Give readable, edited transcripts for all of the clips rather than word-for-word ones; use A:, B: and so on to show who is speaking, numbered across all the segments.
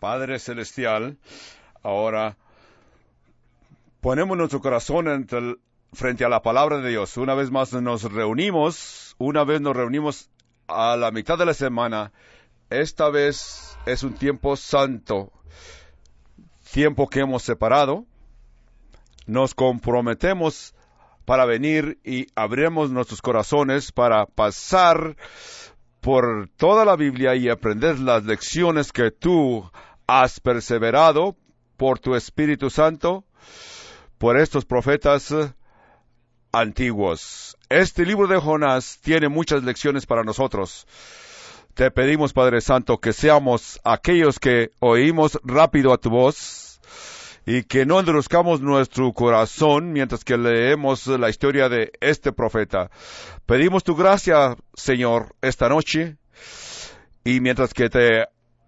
A: Padre Celestial, ahora ponemos nuestro corazón frente a la palabra de Dios. Una vez más nos reunimos a la mitad de la semana. Esta vez es un tiempo santo, tiempo que hemos separado. Nos comprometemos para venir y abriremos nuestros corazones para pasar por toda la Biblia y aprender las lecciones que tú has perseverado por tu Espíritu Santo, por estos profetas antiguos. Este libro de Jonás tiene muchas lecciones para nosotros. Te pedimos, Padre Santo, que seamos aquellos que oímos rápido a tu voz y que no endurezcamos nuestro corazón mientras que leemos la historia de este profeta. Pedimos tu gracia, Señor, esta noche, y mientras que te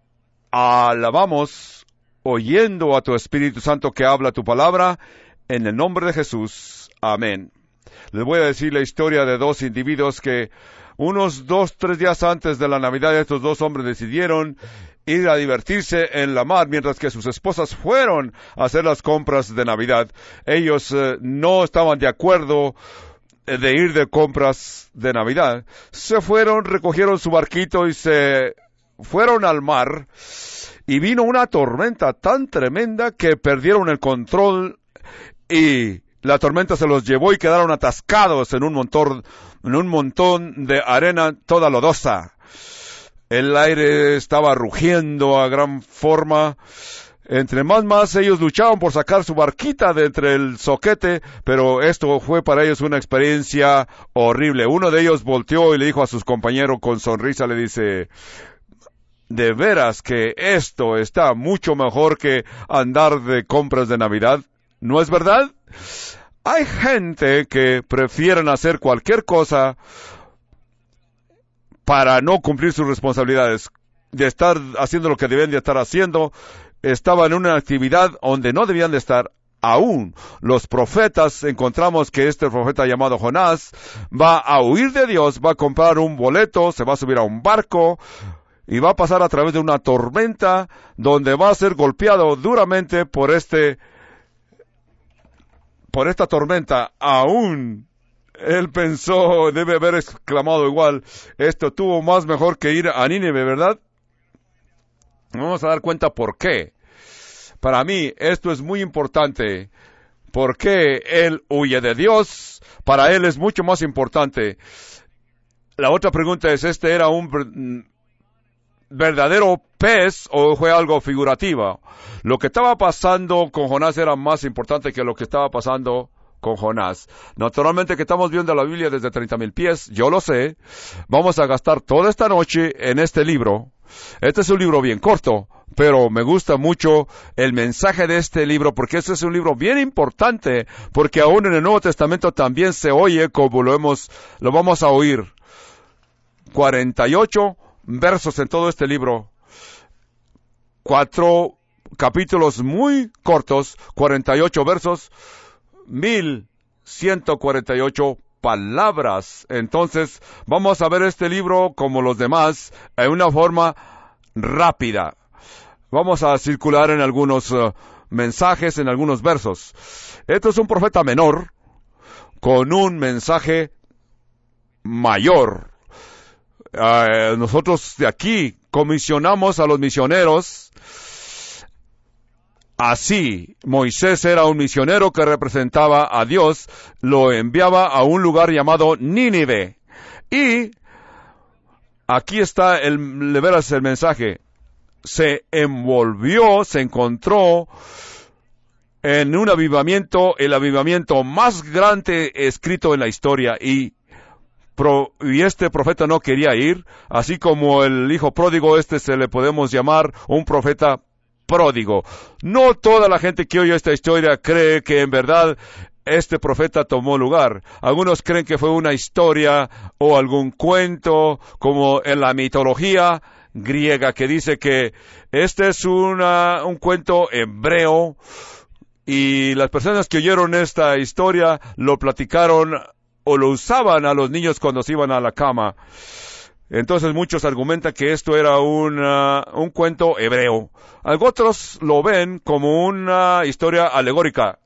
A: alabamos, oyendo a tu Espíritu Santo que habla tu palabra, en el nombre de Jesús. Amén. Les voy a decir la historia de dos individuos que unos 2-3 días antes de la Navidad, estos dos hombres decidieron ir a divertirse en la mar, mientras que sus esposas fueron a hacer las compras de Navidad. Ellos no estaban de acuerdo de ir de compras de Navidad. Se fueron, recogieron su barquito y se fueron al mar, y vino una tormenta tan tremenda que perdieron el control y la tormenta se los llevó y quedaron atascados en un montón de arena toda lodosa. El aire estaba rugiendo a gran forma. Entre más ellos luchaban por sacar su barquita de entre el zoquete, pero esto fue para ellos una experiencia horrible. Uno de ellos volteó y le dijo a sus compañeros con sonrisa, le dice: de veras que esto está mucho mejor que andar de compras de Navidad, ¿no es verdad? Hay gente que prefieren hacer cualquier cosa para no cumplir sus responsabilidades, de estar haciendo lo que deben de estar haciendo. Estaban en una actividad donde no debían de estar. Aún los profetas, encontramos que este profeta llamado Jonás va a huir de Dios, va a comprar un boleto, se va a subir a un barco y va a pasar a través de una tormenta donde va a ser golpeado duramente por esta tormenta. Aún él pensó, debe haber exclamado igual: esto tuvo más mejor que ir a Nínive, ¿verdad? Vamos a dar cuenta por qué. Para mí esto es muy importante. ¿Por qué él huye de Dios? Para él es mucho más importante. La otra pregunta es: ¿este era un verdadero pez o fue algo figurativo? Lo que estaba pasando con Jonás era más importante que lo que estaba pasando con Jonás. Naturalmente que estamos viendo la Biblia desde 30,000 pies, yo lo sé. Vamos a gastar toda esta noche en este libro. Este es un libro bien corto, pero me gusta mucho el mensaje de este libro, porque este es un libro bien importante, porque aún en el Nuevo Testamento también se oye como lo vamos a oír. 48 versos en todo este libro. 4 capítulos muy cortos, 48 versos, 1148 palabras. Entonces, vamos a ver este libro como los demás, en una forma rápida. Vamos a circular en algunos mensajes, en algunos versos. Esto es un profeta menor, con un mensaje mayor. Nosotros de aquí comisionamos a los misioneros. Así, Moisés era un misionero que representaba a Dios, lo enviaba a un lugar llamado Nínive. Y aquí está el mensaje. Se envolvió, se encontró en un avivamiento, el avivamiento más grande escrito en la historia, y este profeta no quería ir, así como el hijo pródigo, se le podemos llamar un profeta pródigo. No toda la gente que oye esta historia cree que en verdad este profeta tomó lugar. Algunos creen que fue una historia o algún cuento, como en la mitología griega, que dice que este es un cuento hebreo, y las personas que oyeron esta historia lo platicaron o lo usaban a los niños cuando se iban a la cama. Entonces muchos argumentan que esto era un cuento hebreo. Otros lo ven como una historia alegórica.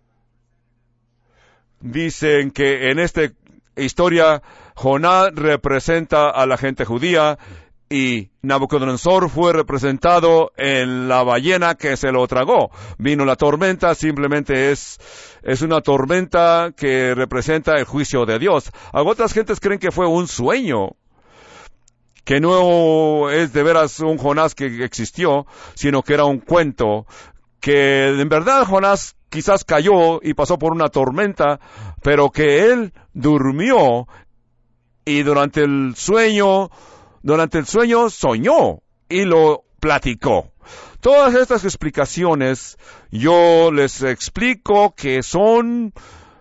A: Dicen que en esta historia Jonás representa a la gente judía y Nabucodonosor fue representado en la ballena que se lo tragó. Vino la tormenta, simplemente es una tormenta que representa el juicio de Dios. Otras gentes creen que fue un sueño, que no es de veras un Jonás que existió, sino que era un cuento, que en verdad Jonás quizás cayó y pasó por una tormenta, pero que él durmió y durante el sueño soñó y lo platicó. Todas estas explicaciones yo les explico que son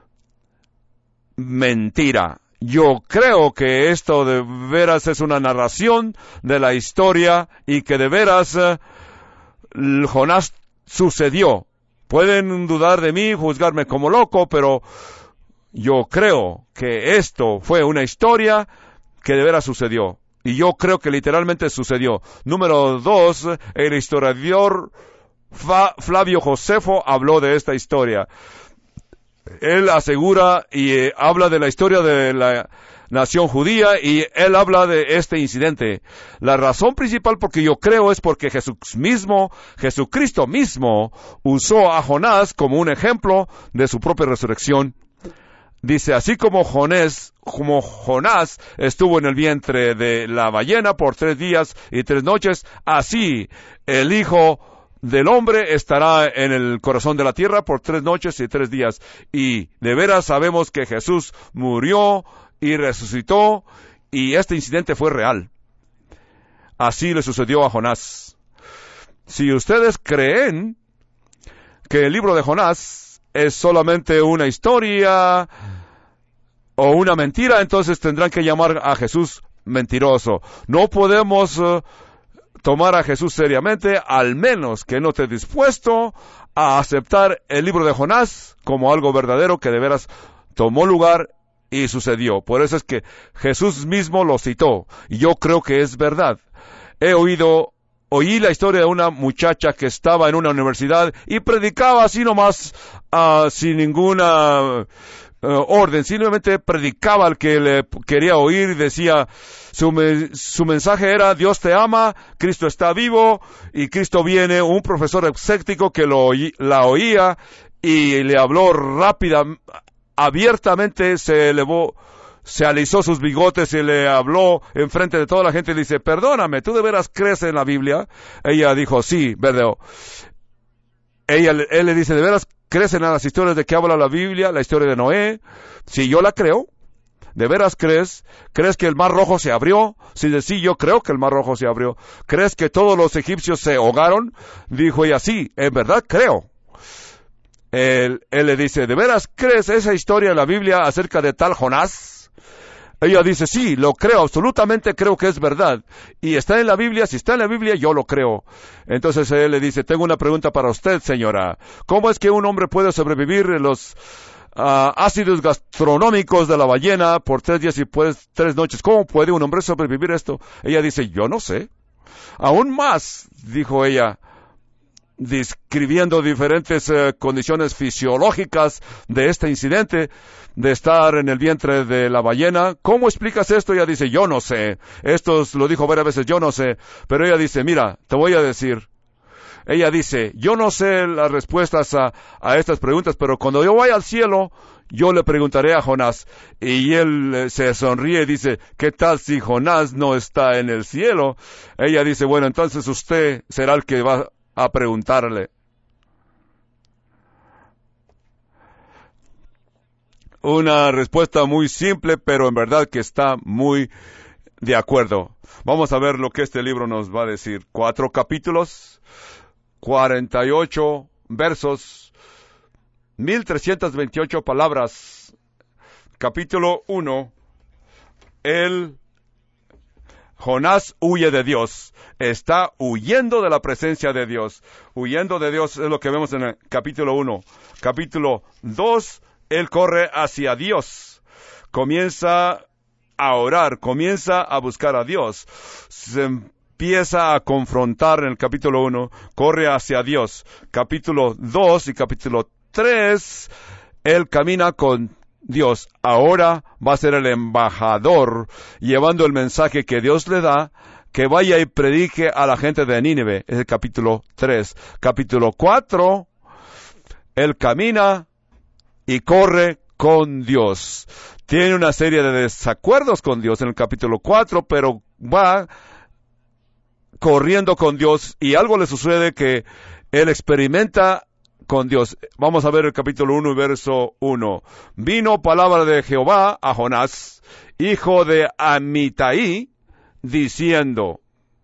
A: mentira. Yo creo que esto de veras es una narración de la historia y que de veras Jonás sucedió. Pueden dudar de mí, juzgarme como loco, pero yo creo que esto fue una historia que de veras sucedió. Y yo creo que literalmente sucedió. Número 2, el historiador Flavio Josefo habló de esta historia. Él asegura y habla de la historia de la nación judía y él habla de este incidente. La razón principal porque yo creo es porque Jesucristo mismo usó a Jonás como un ejemplo de su propia resurrección. Dice, así como Jonás estuvo en el vientre de la ballena por 3 días y 3 noches, así el Hijo del Hombre estará en el corazón de la tierra por 3 noches y 3 días. Y de veras sabemos que Jesús murió y resucitó, y este incidente fue real. Así le sucedió a Jonás. Si ustedes creen que el libro de Jonás es solamente una historia o una mentira, entonces tendrán que llamar a Jesús mentiroso. No podemos tomar a Jesús seriamente, al menos que no esté dispuesto a aceptar el libro de Jonás como algo verdadero que de veras tomó lugar y sucedió. Por eso es que Jesús mismo lo citó, y yo creo que es verdad. Oí la historia de una muchacha que estaba en una universidad y predicaba así nomás, sin ninguna orden, simplemente predicaba al que le quería oír y decía, su mensaje era, Dios te ama, Cristo está vivo y Cristo viene. Un profesor escéptico que la oía y le habló abiertamente, se elevó, se alisó sus bigotes y le habló enfrente de toda la gente y le dice, perdóname, ¿tú de veras crees en la Biblia? Ella dijo, sí, verdad. Él le dice, ¿de veras crees en las historias de que habla la Biblia, la historia de Noé? Sí, yo la creo. ¿De veras crees? ¿Crees que el mar rojo se abrió? Sí, yo creo que el mar rojo se abrió. ¿Crees que todos los egipcios se ahogaron? Dijo ella, sí, en verdad creo. Él le dice, ¿de veras crees esa historia en la Biblia acerca de tal Jonás? Ella dice, sí, lo creo, absolutamente creo que es verdad. Y está en la Biblia, si está en la Biblia, yo lo creo. Entonces él le dice, tengo una pregunta para usted, señora. ¿Cómo es que un hombre puede sobrevivir en los ácidos gastronómicos de la ballena por 3 días y 3 noches? ¿Cómo puede un hombre sobrevivir esto? Ella dice, yo no sé. Aún más, dijo ella, describiendo diferentes condiciones fisiológicas de este incidente, de estar en el vientre de la ballena. ¿Cómo explicas esto? Ella dice, yo no sé. Esto lo dijo varias veces, yo no sé. Pero ella dice, mira, te voy a decir. Ella dice, yo no sé las respuestas a estas preguntas, pero cuando yo vaya al cielo, yo le preguntaré a Jonás. Y él se sonríe y dice, ¿qué tal si Jonás no está en el cielo? Ella dice, bueno, entonces usted será el que va a preguntarle. Una respuesta muy simple, pero en verdad que está muy de acuerdo. Vamos a ver lo que este libro nos va a decir. 4 capítulos, 48 versos, 1328 palabras. Capítulo 1. Jonás huye de Dios. Está huyendo de la presencia de Dios. Huyendo de Dios es lo que vemos en el capítulo 1. Capítulo 2, él corre hacia Dios. Comienza a orar, comienza a buscar a Dios. Se empieza a confrontar en el capítulo 1, corre hacia Dios. Capítulo 2 y capítulo 3, él camina con Dios. Ahora va a ser el embajador, llevando el mensaje que Dios le da, que vaya y predique a la gente de Nínive. Es el capítulo 3. Capítulo 4, él camina y corre con Dios. Tiene una serie de desacuerdos con Dios en el capítulo 4, pero va corriendo con Dios y algo le sucede que él experimenta con Dios. Vamos a ver el capítulo 1 y verso 1. Vino palabra de Jehová a Jonás, hijo de Amitai, diciendo.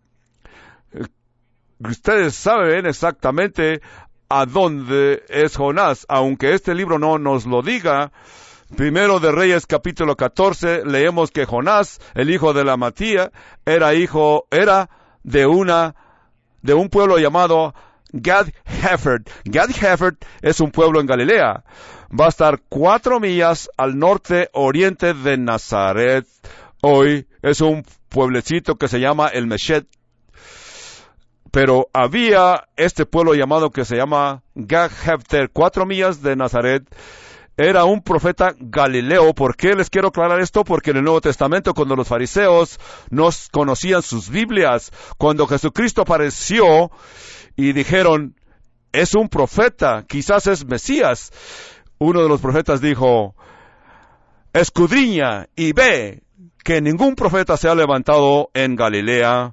A: Ustedes saben exactamente a dónde es Jonás, aunque este libro no nos lo diga. Primero de Reyes capítulo 14, leemos que Jonás, el hijo de la Matía, era de un pueblo llamado Gad-Hefer. Gad-Hefer es un pueblo en Galilea. Va a estar 4 millas al norte oriente de Nazaret. Hoy es un pueblecito que se llama el Meshet. Pero había este pueblo llamado que se llama Gad-Hefer, 4 millas de Nazaret. Era un profeta galileo. ¿Por qué les quiero aclarar esto? Porque en el Nuevo Testamento, cuando los fariseos no conocían sus Biblias, cuando Jesucristo apareció y dijeron, es un profeta, quizás es Mesías, uno de los profetas dijo, escudriña y ve que ningún profeta se ha levantado en Galilea.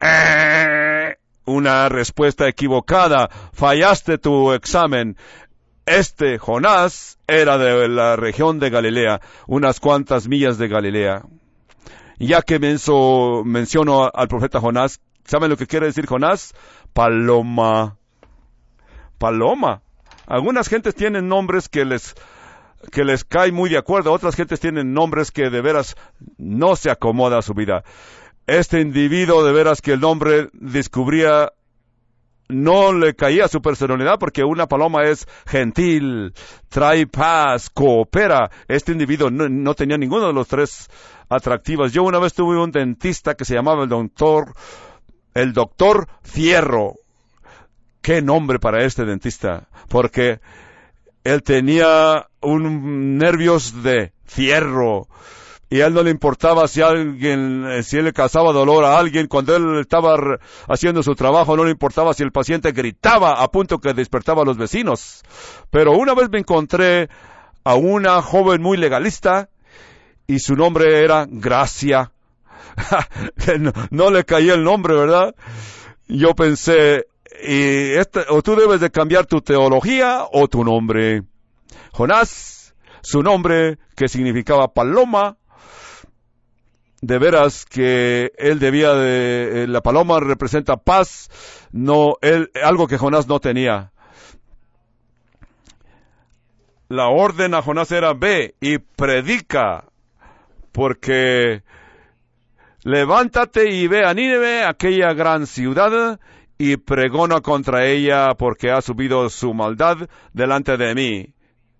A: Una respuesta equivocada. Fallaste tu examen. Jonás era de la región de Galilea, unas cuantas millas de Galilea. Ya que menciono al profeta Jonás, ¿saben lo que quiere decir Jonás? Paloma. Paloma. Algunas gentes tienen nombres que les cae muy de acuerdo, otras gentes tienen nombres que de veras no se acomoda a su vida. Este individuo de veras que el nombre descubría no le caía a su personalidad, porque una paloma es gentil, trae paz, coopera. Este individuo no tenía ninguno de los 3 atractivos. Yo una vez tuve un dentista que se llamaba el doctor Fierro. Qué nombre para este dentista, porque él tenía nervios de fierro. Y a él no le importaba si él le causaba dolor a alguien. Cuando él estaba haciendo su trabajo, no le importaba si el paciente gritaba a punto que despertaba a los vecinos. Pero una vez me encontré a una joven muy legalista y su nombre era Gracia. No le caía el nombre, ¿verdad? Yo pensé, o tú debes de cambiar tu teología o tu nombre. Jonás, su nombre, que significaba paloma, de veras que él la paloma representa paz, algo que Jonás no tenía. La orden a Jonás era, ve y predica, porque levántate y ve a Nínive, aquella gran ciudad, y pregona contra ella, porque ha subido su maldad delante de mí.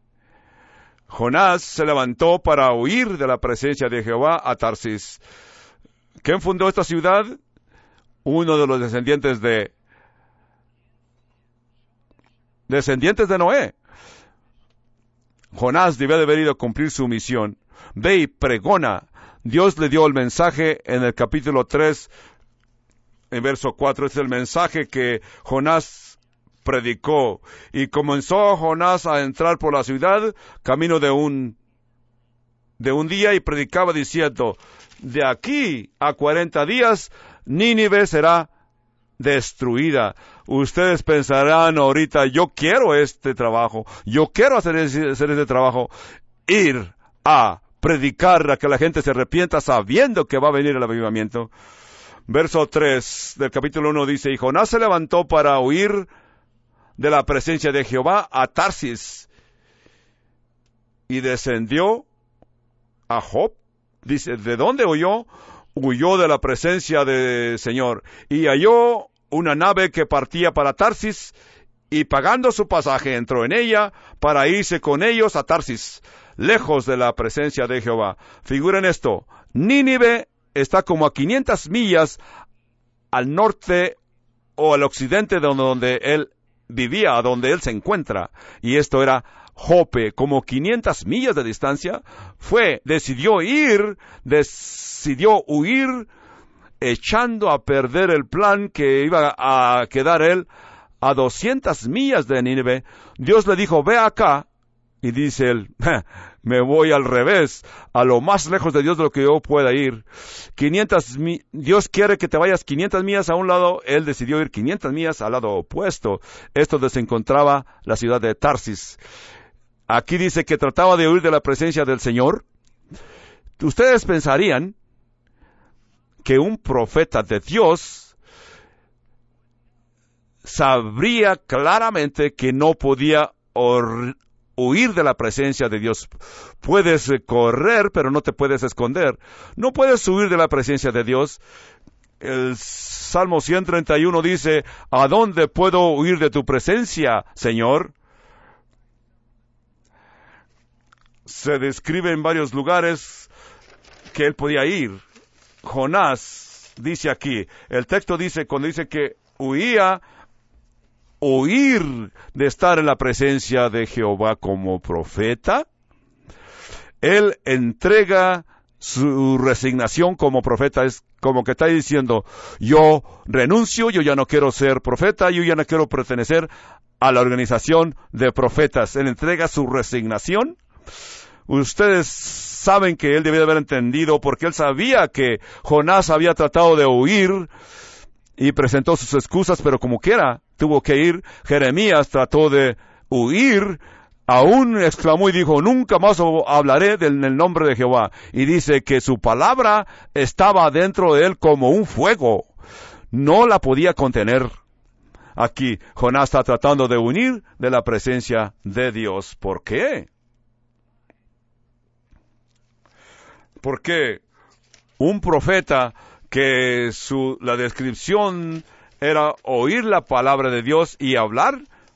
A: Jonás se levantó para huir de la presencia de Jehová a Tarsis. ¿Quién fundó esta ciudad? Uno de los descendientes de Noé. Jonás debía de haber ido a cumplir su misión. Ve y pregona. Dios le dio el mensaje en el capítulo 3, en verso 4. Es el mensaje que Jonás predicó. Y comenzó Jonás a entrar por la ciudad, camino de un día, y predicaba diciendo, de aquí a 40 días, Nínive será destruida. Ustedes pensarán ahorita, yo quiero este trabajo, yo quiero hacer este trabajo, ir a predicar a que la gente se arrepienta sabiendo que va a venir el avivamiento. Verso 3 del capítulo 1 dice, y Jonás se levantó para huir de la presencia de Jehová a Tarsis, y descendió a Job. Dice, ¿de dónde huyó? Huyó de la presencia del Señor, y halló una nave que partía para Tarsis, y pagando su pasaje entró en ella para irse con ellos a Tarsis, lejos de la presencia de Jehová. Figuren esto, Nínive está como a 500 millas al norte o al occidente de donde él vivía, donde él se encuentra. Y esto era Jope, como 500 millas de distancia. Decidió huir, echando a perder el plan que iba a quedar él a 200 millas de Nínive. Dios le dijo, ve acá. Y dice él, me voy al revés, a lo más lejos de Dios de lo que yo pueda ir. Dios quiere que te vayas 500 millas a un lado, él decidió ir 500 millas al lado opuesto. Esto donde se encontraba la ciudad de Tarsis. Aquí dice que trataba de huir de la presencia del Señor. Ustedes pensarían que un profeta de Dios sabría claramente que no podía huir de la presencia de Dios. Puedes correr, pero no te puedes esconder. No puedes huir de la presencia de Dios. El Salmo 131 dice, ¿a dónde puedo huir de tu presencia, Señor? Se describe en varios lugares que él podía ir. Jonás dice aquí, el texto dice, cuando dice que huir de estar en la presencia de Jehová como profeta, él entrega su resignación como profeta. Es como que está diciendo, yo renuncio, yo ya no quiero ser profeta, yo ya no quiero pertenecer a la organización de profetas. Él entrega su resignación. Ustedes saben que él debía haber entendido, porque él sabía que Jonás había tratado de huir y presentó sus excusas, pero como quiera, tuvo que ir. Jeremías trató de huir, aún exclamó y dijo, nunca más hablaré en el nombre de Jehová. Y dice que su palabra estaba dentro de él como un fuego. No la podía contener. Aquí, Jonás está tratando de huir de la presencia de Dios. ¿Por qué? Porque un profeta que la descripción era oír la palabra de Dios y hablar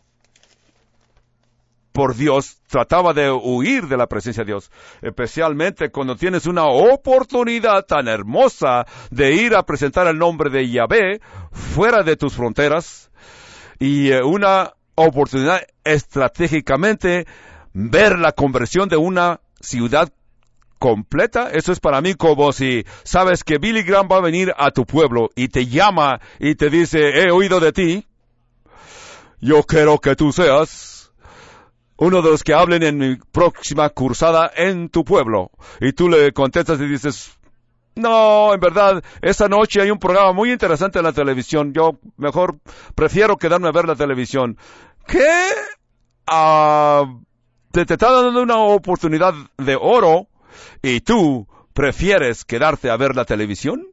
A: por Dios, trataba de huir de la presencia de Dios, especialmente cuando tienes una oportunidad tan hermosa de ir a presentar el nombre de Yahvé fuera de tus fronteras, y una oportunidad estratégicamente ver la conversión de una ciudad completa. Eso es para mí como si sabes que Billy Graham va a venir a tu pueblo y te llama y te dice, he oído de ti, yo quiero que tú seas uno de los que hablen en mi próxima cursada en tu pueblo. Y tú le contestas y dices, no, en verdad, esta noche hay un programa muy interesante en la televisión, yo mejor prefiero quedarme a ver la televisión. ¿Qué? Te está dando una oportunidad de oro y tú prefieres quedarte a ver la televisión.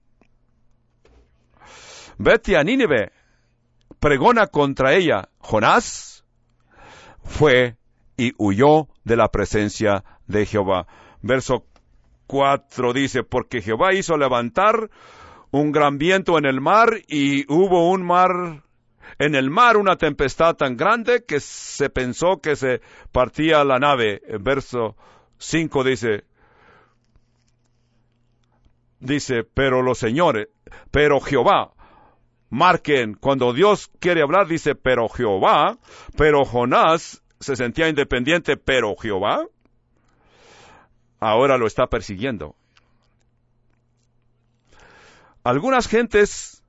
A: Vete a Nínive, pregona contra ella. Jonás fue y huyó de la presencia de Jehová. Verso 4 dice, porque Jehová hizo levantar un gran viento en el mar, y hubo en el mar una tempestad tan grande que se pensó que se partía la nave. En verso 5 dice, pero Jehová, marquen, cuando Dios quiere hablar dice, pero Jehová, pero Jonás se sentía independiente, pero Jehová ahora lo está persiguiendo. Algunas gentes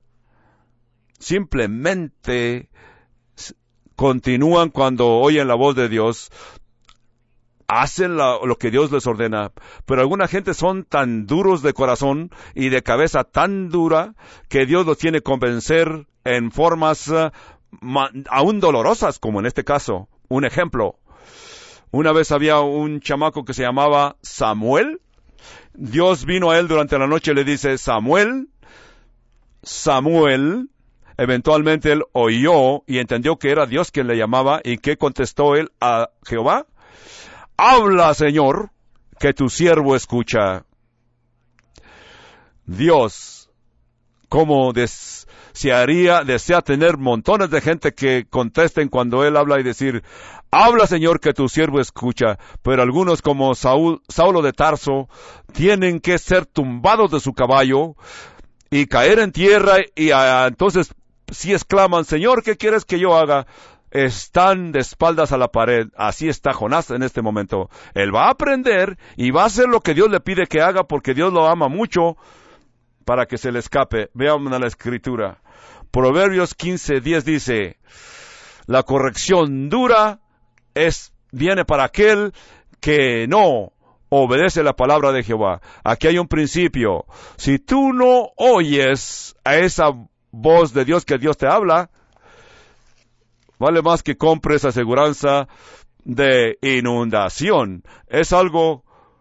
A: simplemente continúan cuando oyen la voz de Dios, hacen lo que Dios les ordena, pero alguna gente son tan duros de corazón y de cabeza tan dura que Dios los tiene que convencer en formas aún dolorosas, como en este caso. Un ejemplo, una vez había un chamaco que se llamaba Samuel. Dios vino a él durante la noche y le dice, Samuel, Samuel. Eventualmente él oyó y entendió que era Dios quien le llamaba. ¿Y qué contestó él a Jehová? Habla, Señor, que tu siervo escucha. Dios, como desea tener montones de gente que contesten cuando Él habla y decir, habla Señor que tu siervo escucha, pero algunos como Saulo de Tarso tienen que ser tumbados de su caballo y caer en tierra y entonces si exclaman, Señor, ¿qué quieres que yo haga? Están de espaldas a la pared. Así está Jonás en este momento. Él va a aprender y va a hacer lo que Dios le pide que haga porque Dios lo ama mucho para que se le escape. Veamos la escritura. Proverbios 15:10 dice, la corrección dura viene para aquel que no obedece la palabra de Jehová. Aquí hay un principio. Si tú no oyes a esa voz de Dios que Dios te habla, vale más que compres aseguranza de inundación. Es algo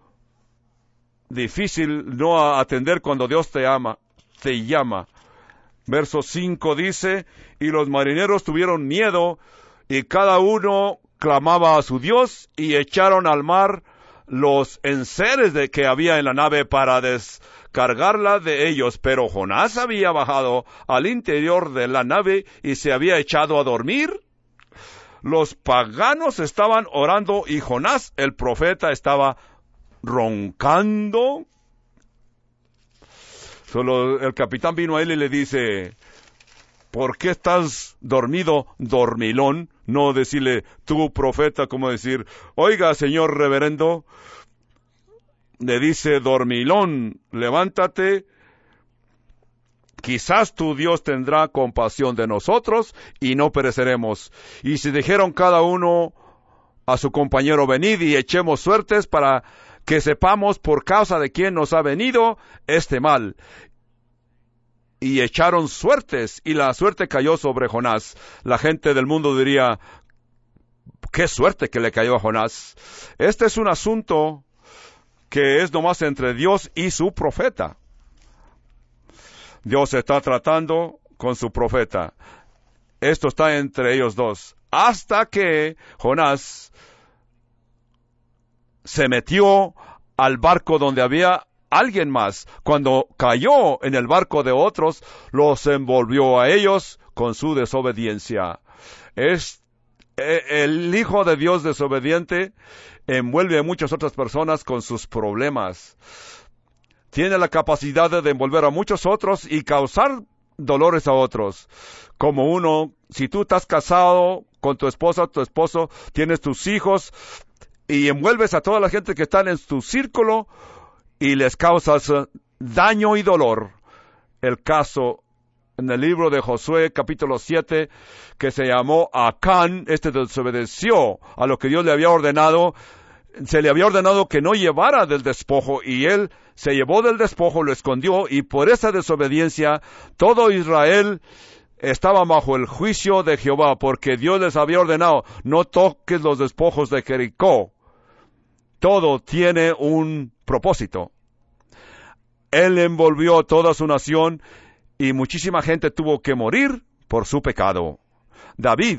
A: difícil no atender cuando Dios te llama. Verso 5 dice, y los marineros tuvieron miedo, y cada uno clamaba a su Dios, y echaron al mar los enseres que había en la nave para descargarla de ellos. Pero Jonás había bajado al interior de la nave y se había echado a dormir. Los paganos estaban orando y Jonás, el profeta, estaba roncando. Solo el capitán vino a él y le dice, ¿por qué estás dormido, dormilón? No decirle, tú profeta, como decir, oiga, señor reverendo. Le dice, dormilón, levántate. Quizás tu Dios tendrá compasión de nosotros y no pereceremos. Y se dijeron cada uno a su compañero, venid y echemos suertes para que sepamos por causa de quién nos ha venido este mal. Y echaron suertes, y la suerte cayó sobre Jonás. La gente del mundo diría, qué suerte que le cayó a Jonás. Este es un asunto que es nomás entre Dios y su profeta. Dios está tratando con su profeta. Esto está entre ellos dos. Hasta que Jonás se metió al barco donde había alguien más. Cuando cayó en el barco de otros, los envolvió a ellos con su desobediencia. El Hijo de Dios desobediente envuelve a muchas otras personas con sus problemas. Tiene la capacidad de envolver a muchos otros y causar dolores a otros. Como si tú estás casado con tu esposa, tu esposo, tienes tus hijos y envuelves a toda la gente que están en tu círculo y les causas daño y dolor. El caso en el libro de Josué, capítulo 7, que se llamó Acán, desobedeció a lo que Dios le había ordenado. Se le había ordenado que no llevara del despojo, y él se llevó del despojo, lo escondió, y por esa desobediencia todo Israel estaba bajo el juicio de Jehová, porque Dios les había ordenado, no toques los despojos de Jericó. Todo tiene un propósito. Él envolvió a toda su nación, y muchísima gente tuvo que morir por su pecado. David,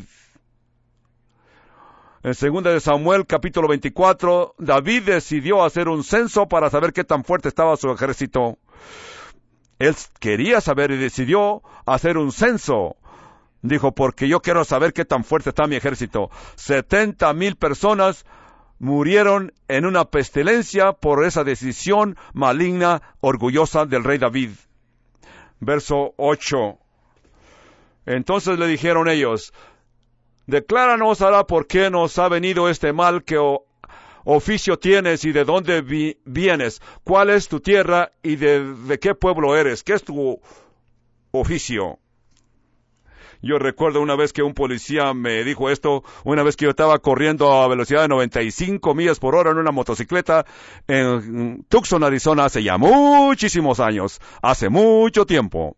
A: en 2 de Samuel, capítulo 24, David decidió hacer un censo para saber qué tan fuerte estaba su ejército. Él quería saber y decidió hacer un censo. Dijo, porque yo quiero saber qué tan fuerte está mi ejército. 70,000 personas murieron en una pestilencia por esa decisión maligna, orgullosa del rey David. Verso 8. Entonces le dijeron ellos, decláranos ahora por qué nos ha venido este mal, qué oficio tienes y de dónde vienes, cuál es tu tierra y de qué pueblo eres, qué es tu oficio. Yo recuerdo una vez que un policía me dijo esto, una vez que yo estaba corriendo a velocidad de 95 millas por hora en una motocicleta en Tucson, Arizona, hace ya muchísimos años, hace mucho tiempo.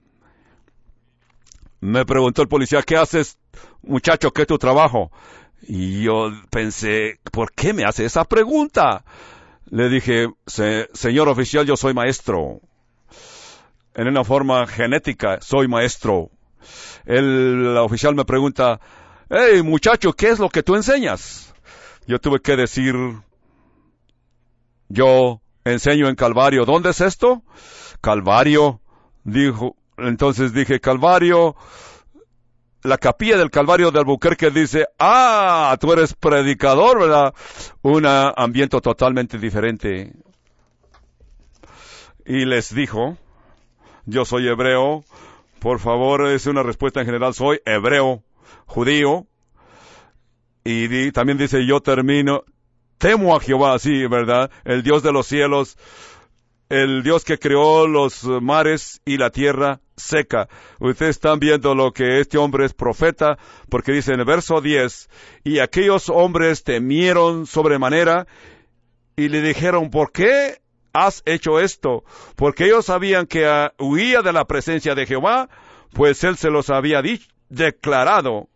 A: Me preguntó el policía, ¿qué haces, muchacho? ¿Qué es tu trabajo? Y yo pensé, ¿por qué me hace esa pregunta? Le dije, señor oficial, yo soy maestro. En una forma genética, soy maestro. El oficial me pregunta, hey, muchacho, ¿qué es lo que tú enseñas? Yo tuve que decir, yo enseño en Calvario. ¿Dónde es esto? Calvario, dijo. Entonces dije, Calvario, la capilla del Calvario de Albuquerque dice, tú eres predicador, ¿verdad? Un ambiente totalmente diferente. Y les dijo, yo soy hebreo, por favor, es una respuesta en general, soy hebreo, judío, y también dice, temo a Jehová, sí, ¿verdad? El Dios de los cielos, el Dios que creó los mares y la tierra seca. Ustedes están viendo lo que este hombre es profeta, porque dice en el verso 10, y aquellos hombres temieron sobremanera, y le dijeron, ¿por qué has hecho esto? Porque ellos sabían que huía de la presencia de Jehová, pues él se los había declarado.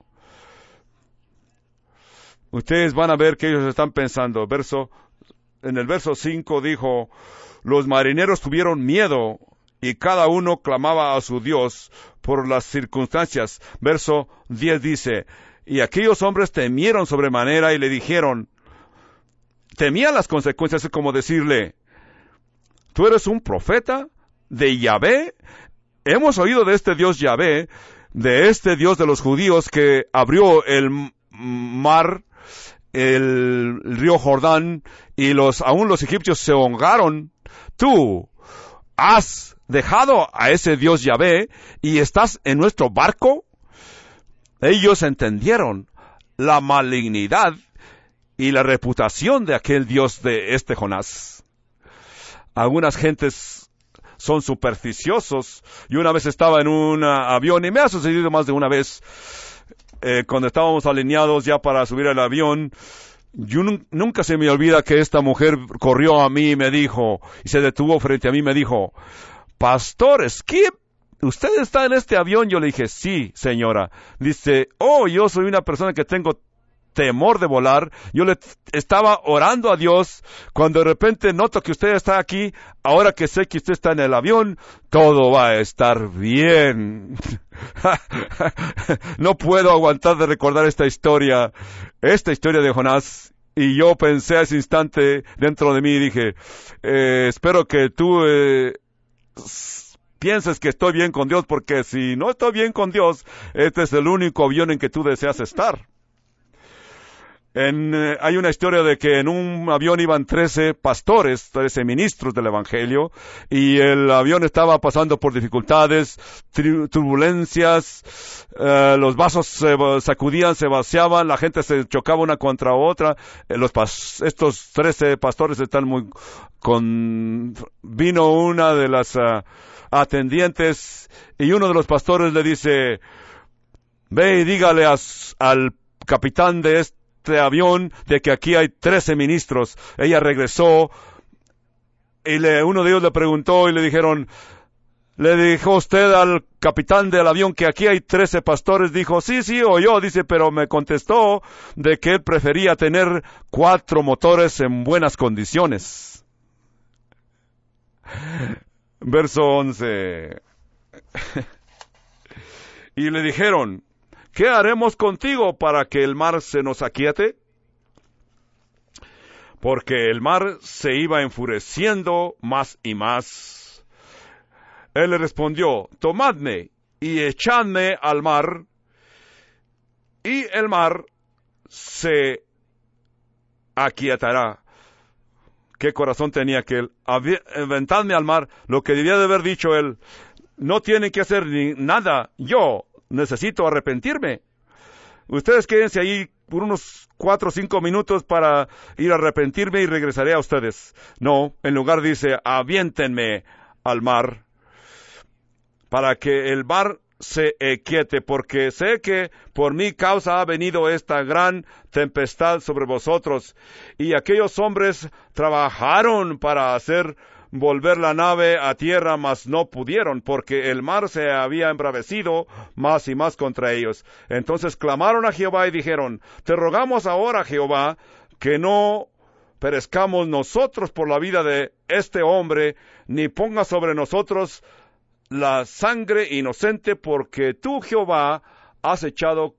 A: Ustedes van a ver que ellos están pensando. En el verso 5 dijo, los marineros tuvieron miedo y cada uno clamaba a su Dios por las circunstancias. Verso 10 dice, y aquellos hombres temieron sobremanera y le dijeron, temían las consecuencias, es como decirle, ¿tú eres un profeta de Yahvé? Hemos oído de este Dios Yahvé, de este Dios de los judíos que abrió el mar, el río Jordán, y aún los egipcios se ahogaron. Tú has dejado a ese Dios Yahvé y estás en nuestro barco. Ellos entendieron la malignidad y la reputación de aquel Dios de este Jonás. Algunas gentes son supersticiosos. Yo una vez estaba en un avión, y me ha sucedido más de una vez, cuando estábamos alineados ya para subir al avión, nunca se me olvida que esta mujer corrió a mí y me dijo, y se detuvo frente a mí y me dijo, Pastor Skip, ¿usted está en este avión? Yo le dije, sí, señora. Dice, yo soy una persona que tengo temor de volar. Yo le estaba orando a Dios cuando de repente noto que usted está aquí. Ahora que sé que usted está en el avión, todo va a estar bien. No puedo aguantar de recordar esta historia de Jonás. Y yo pensé a ese instante dentro de mí y dije, espero que tú pienses que estoy bien con Dios, porque si no estoy bien con Dios, este es el único avión en que tú deseas estar. Hay una historia de que en un avión iban 13 pastores, 13 ministros del Evangelio, y el avión estaba pasando por dificultades, turbulencias, los vasos se sacudían, se vaciaban, la gente se chocaba una contra otra. Estos 13 pastores están vino una de las atendientes, y uno de los pastores le dice, ve y dígale al capitán de este avión de que aquí hay 13 ministros. Ella regresó y uno de ellos le preguntó y le dijo usted al capitán del avión que aquí hay 13 pastores. Dijo, sí, oyó. Dice, pero me contestó de que él prefería tener 4 motores en buenas condiciones. Verso 11. Y le dijeron, ¿qué haremos contigo para que el mar se nos aquiete? Porque el mar se iba enfureciendo más y más. Él le respondió, tomadme y echadme al mar, y el mar se aquietará. ¿Qué corazón tenía aquel? Aventadme al mar. Lo que debía de haber dicho él, no tienen que hacer nada, yo necesito arrepentirme. Ustedes quédense ahí por unos 4 o 5 minutos para ir a arrepentirme y regresaré a ustedes. No, en lugar dice, aviéntenme al mar, para que el mar se quiete, porque sé que por mi causa ha venido esta gran tempestad sobre vosotros. Y aquellos hombres trabajaron para hacer volver la nave a tierra, mas no pudieron, porque el mar se había embravecido más y más contra ellos. Entonces clamaron a Jehová y dijeron, te rogamos ahora, Jehová, que no perezcamos nosotros por la vida de este hombre, ni ponga sobre nosotros la sangre inocente, porque tú, Jehová, has hecho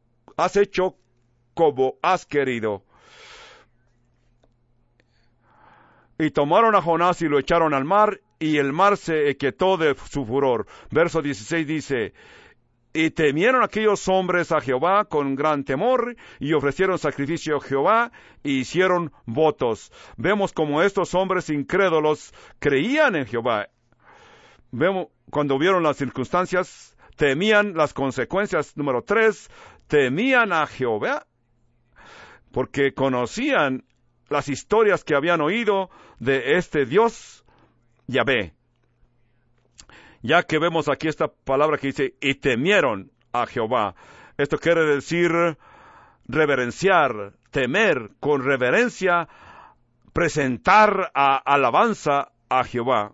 A: como has querido. Y tomaron a Jonás y lo echaron al mar, y el mar se quietó de su furor. Verso 16 dice, y temieron aquellos hombres a Jehová con gran temor, y ofrecieron sacrificio a Jehová, y hicieron votos. Vemos como estos hombres incrédulos creían en Jehová. Vemos, cuando vieron las circunstancias, temían las consecuencias. Número 3, temían a Jehová, porque conocían las historias que habían oído de este Dios, Yahvé. Ya que vemos aquí esta palabra que dice, y temieron a Jehová. Esto quiere decir reverenciar, temer, con reverencia, presentar alabanza a Jehová.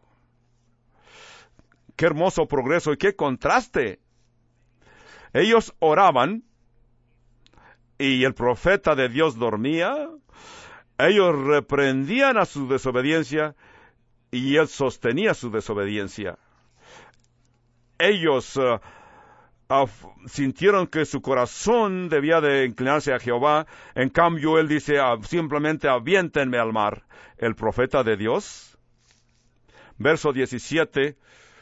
A: Qué hermoso progreso y qué contraste. Ellos oraban, y el profeta de Dios dormía. Ellos reprendían a su desobediencia, y él sostenía su desobediencia. Ellos sintieron que su corazón debía de inclinarse a Jehová. En cambio, él dice, simplemente aviéntenme al mar. El profeta de Dios. Verso 17.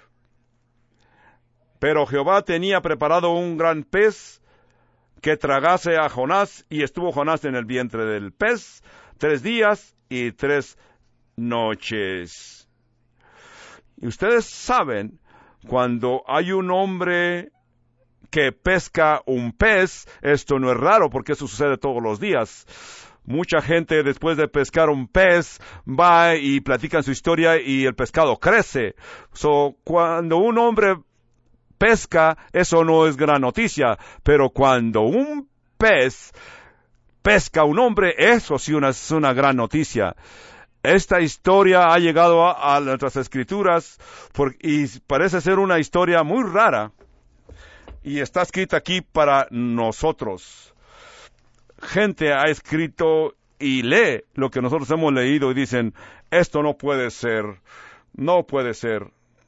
A: Pero Jehová tenía preparado un gran pez que tragase a Jonás, y estuvo Jonás en el vientre del pez 3 días y 3 noches. Y ustedes saben, cuando hay un hombre que pesca un pez, esto no es raro porque eso sucede todos los días. Mucha gente después de pescar un pez va y platican su historia y el pescado crece. Cuando un hombre pesca, eso no es gran noticia, pero cuando un pez pesca un hombre, eso sí es una gran noticia. Esta historia ha llegado a nuestras escrituras y parece ser una historia muy rara. Y está escrita aquí para nosotros. Gente ha escrito y lee lo que nosotros hemos leído y dicen, esto no puede ser, no puede ser.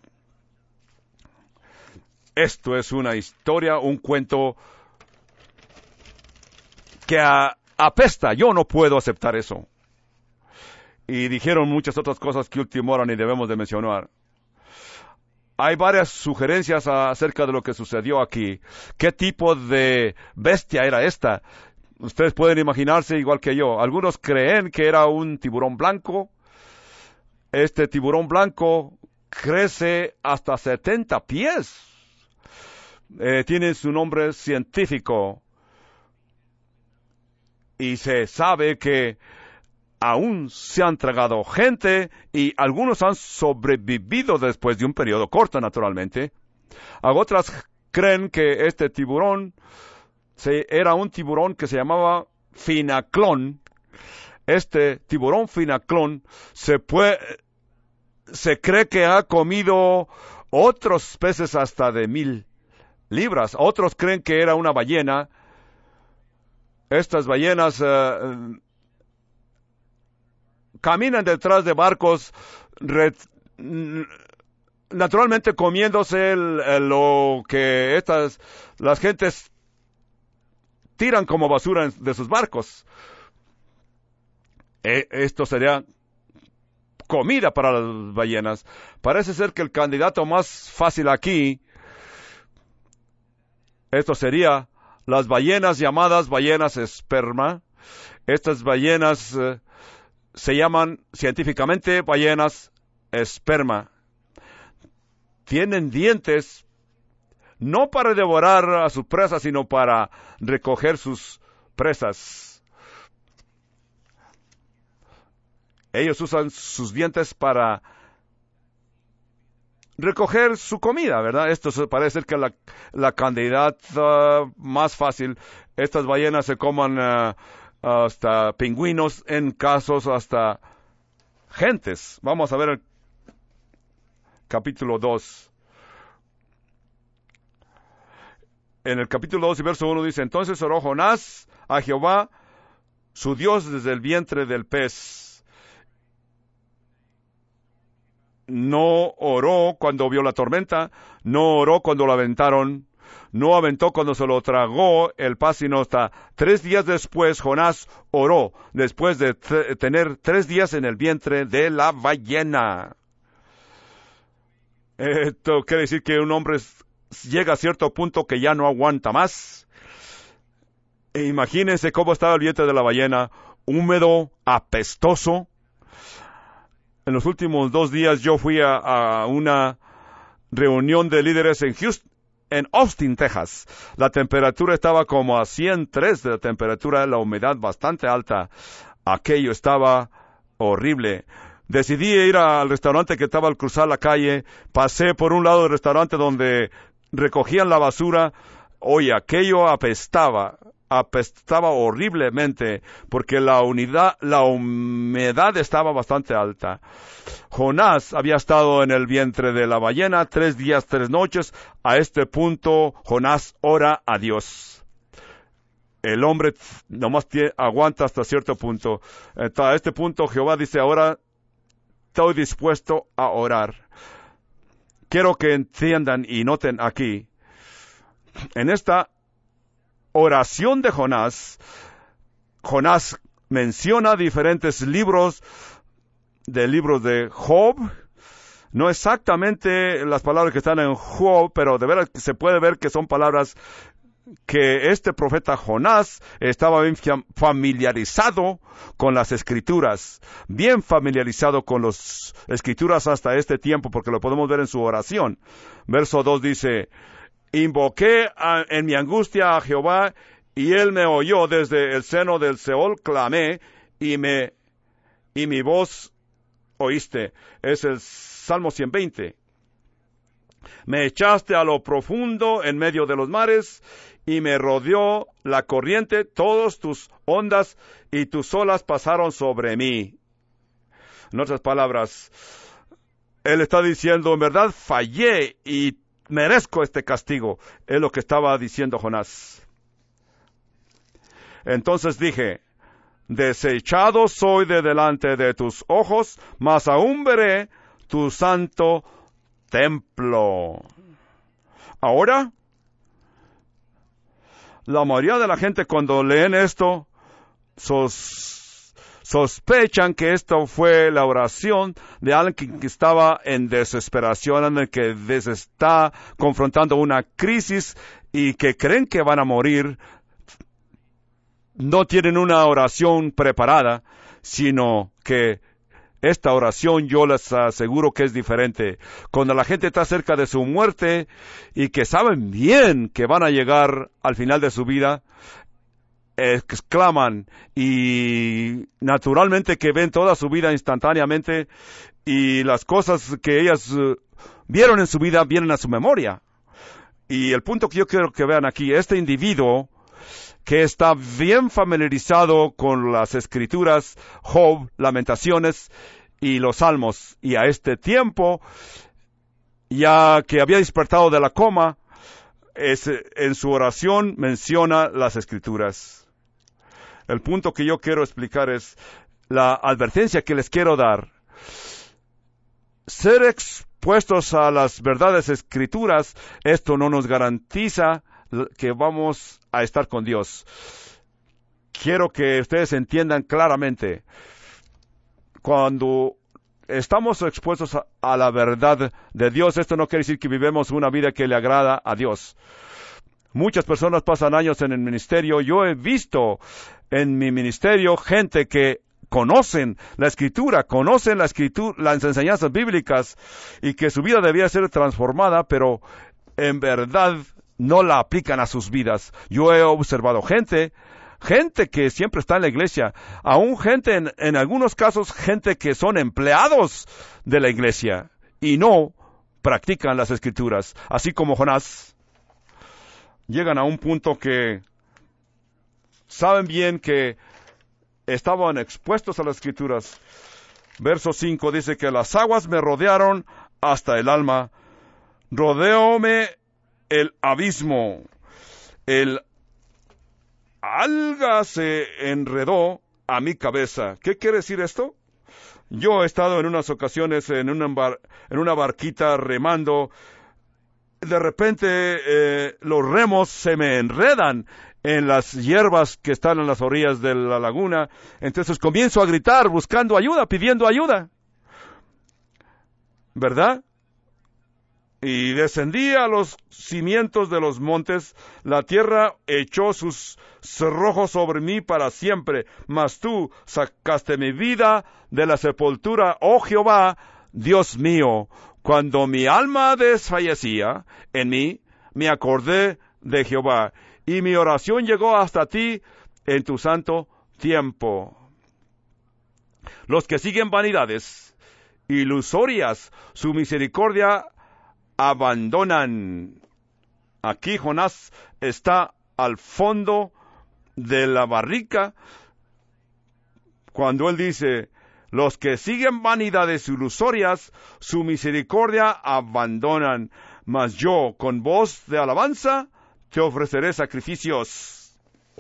A: Esto es una historia, un cuento que apesta. Yo no puedo aceptar eso. Y dijeron muchas otras cosas que último hora ni debemos de mencionar. Hay varias sugerencias acerca de lo que sucedió aquí. ¿Qué tipo de bestia era esta? Ustedes pueden imaginarse igual que yo. Algunos creen que era un tiburón blanco. Este tiburón blanco crece hasta 70 pies. Tiene su nombre científico. Y se sabe que aún se han tragado gente y algunos han sobrevivido después de un periodo corto, naturalmente. Otras creen que este tiburón era un tiburón que se llamaba finaclón. Este tiburón finaclón se cree que ha comido otros peces hasta de 1000 libras. Otros creen que era una ballena. Estas ballenas caminan detrás de barcos, naturalmente comiéndose lo que las gentes tiran como basura de sus barcos. Esto sería comida para las ballenas. Parece ser que el candidato más fácil aquí, esto sería las ballenas llamadas ballenas esperma. Estas ballenas se llaman científicamente ballenas esperma. Tienen dientes no para devorar a sus presas, sino para recoger sus presas. Ellos usan sus dientes para recoger su comida, ¿verdad? Esto parece ser que la candidata más fácil. Estas ballenas se coman hasta pingüinos, en casos hasta gentes. Vamos a ver el capítulo 2. En el capítulo 2 y verso 1 dice, entonces oró Jonás a Jehová, su Dios, desde el vientre del pez. No oró cuando vio la tormenta, no oró cuando lo aventaron, no aventó cuando se lo tragó el pez, sino hasta 3 días después Jonás oró, después de tener 3 días en el vientre de la ballena. Esto quiere decir que un hombre llega a cierto punto que ya no aguanta más. E imagínense cómo estaba el vientre de la ballena, húmedo, apestoso. En los últimos 2 días yo fui a una reunión de líderes en Austin, Texas. La temperatura estaba como a 103 de la temperatura, la humedad bastante alta. Aquello estaba horrible. Decidí ir al restaurante que estaba al cruzar la calle. Pasé por un lado del restaurante donde recogían la basura. Oye, aquello apestaba horriblemente porque la humedad estaba bastante alta. Jonás había estado en el vientre de la ballena 3 días, 3 noches. A este punto, Jonás ora a Dios. El hombre nomás aguanta hasta cierto punto. A este punto, Jehová dice, ahora estoy dispuesto a orar. Quiero que entiendan y noten aquí, en esta oración de Jonás menciona diferentes libros de Job. No exactamente las palabras que están en Job, pero de veras se puede ver que son palabras que este profeta Jonás estaba bien familiarizado con las Escrituras, bien familiarizado con las Escrituras hasta este tiempo, porque lo podemos ver en su oración. Verso 2 dice, invoqué en mi angustia a Jehová, y él me oyó desde el seno del Seol, clamé, y mi voz oíste. Es el Salmo 120. Me echaste a lo profundo en medio de los mares, y me rodeó la corriente, todas tus ondas y tus olas pasaron sobre mí. En otras palabras, él está diciendo, en verdad fallé y merezco este castigo. Es lo que estaba diciendo Jonás. Entonces dije, desechado soy de delante de tus ojos, mas aún veré tu santo templo. Ahora, la mayoría de la gente cuando leen esto, sospechan que esto fue la oración de alguien que estaba en desesperación, alguien que está confrontando una crisis y que creen que van a morir. No tienen una oración preparada, sino que esta oración yo les aseguro que es diferente. Cuando la gente está cerca de su muerte y que saben bien que van a llegar al final de su vida, exclaman y naturalmente que ven toda su vida instantáneamente y las cosas que ellas vieron en su vida vienen a su memoria. Y el punto que yo quiero que vean aquí, este individuo que está bien familiarizado con las Escrituras, Job, Lamentaciones y los Salmos, y a este tiempo, ya que había despertado de la coma, en su oración menciona las Escrituras. El punto que yo quiero explicar es la advertencia que les quiero dar. Ser expuestos a las verdades Escrituras, esto no nos garantiza que vamos a estar con Dios. Quiero que ustedes entiendan claramente, cuando estamos expuestos a la verdad de Dios, esto no quiere decir que vivemos una vida que le agrada a Dios. Muchas personas pasan años en el ministerio. Yo he visto en mi ministerio gente que conocen la Escritura, las enseñanzas bíblicas y que su vida debía ser transformada, pero en verdad no la aplican a sus vidas. Yo he observado gente que siempre está en la iglesia, aún gente, en algunos casos, gente que son empleados de la iglesia y no practican las Escrituras. Así como Jonás, llegan a un punto que saben bien que estaban expuestos a las Escrituras. Verso 5 dice que las aguas me rodearon hasta el alma, rodeóme el abismo, el alga se enredó a mi cabeza. ¿Qué quiere decir esto? Yo he estado en unas ocasiones en una barquita remando. De repente los remos se me enredan en las hierbas que están en las orillas de la laguna. Entonces comienzo a gritar buscando ayuda, pidiendo ayuda. ¿Verdad? Y descendí a los cimientos de los montes, la tierra echó sus cerrojos sobre mí para siempre, mas tú sacaste mi vida de la sepultura, oh Jehová, Dios mío. Cuando mi alma desfallecía en mí, me acordé de Jehová, y mi oración llegó hasta ti en tu santo tiempo. Los que siguen vanidades ilusorias, su misericordia abandonan. Aquí Jonás está al fondo de la barrica cuando él dice: los que siguen vanidades ilusorias, su misericordia abandonan, mas yo con voz de alabanza te ofreceré sacrificios.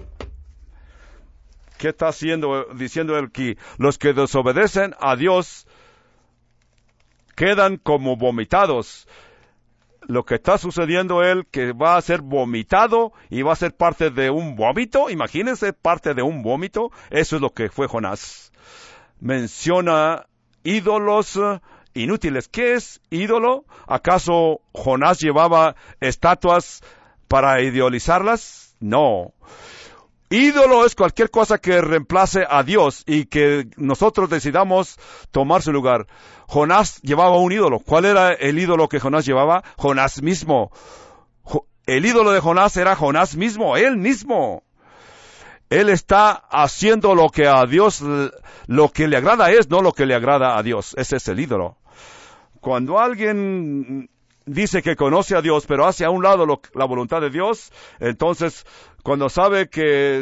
A: ¿Qué está diciendo él aquí? Los que desobedecen a Dios quedan como vomitados. Lo que está sucediendo él, que va a ser vomitado y va a ser parte de un vómito. Imagínense, parte de un vómito. Eso es lo que fue Jonás. Menciona ídolos inútiles. ¿Qué es ídolo? ¿Acaso Jonás llevaba estatuas para idealizarlas? No. Ídolo es cualquier cosa que reemplace a Dios y que nosotros decidamos tomar su lugar. Jonás llevaba un ídolo. ¿Cuál era el ídolo que Jonás llevaba? Jonás mismo. El ídolo de Jonás era Jonás mismo, él mismo. Él está haciendo lo que a Dios, lo que le agrada es, no lo que le agrada a Dios. Ese es el ídolo. Cuando alguien dice que conoce a Dios, pero hace a un lado la voluntad de Dios, entonces, cuando sabe que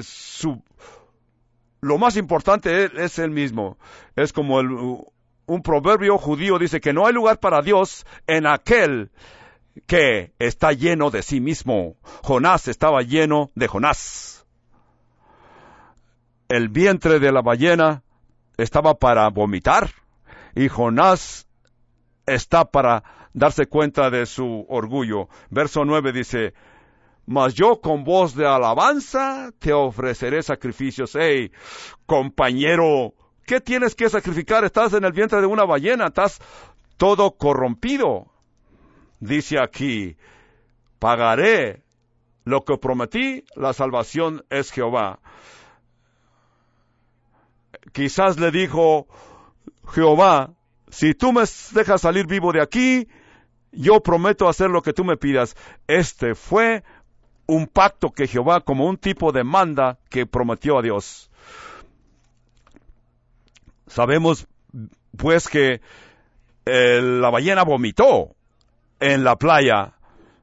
A: lo más importante es él mismo. Es como un proverbio judío dice que no hay lugar para Dios en aquel que está lleno de sí mismo. Jonás estaba lleno de Jonás. El vientre de la ballena estaba para vomitar y Jonás está para darse cuenta de su orgullo. Verso 9 dice: mas yo con voz de alabanza te ofreceré sacrificios. Hey, compañero, ¿qué tienes que sacrificar? Estás en el vientre de una ballena, estás todo corrompido. Dice aquí: pagaré lo que prometí, la salvación es Jehová. Quizás le dijo Jehová: si tú me dejas salir vivo de aquí, yo prometo hacer lo que tú me pidas. Este fue un pacto que Jehová, como un tipo de manda que prometió a Dios. Sabemos pues que la ballena vomitó en la playa.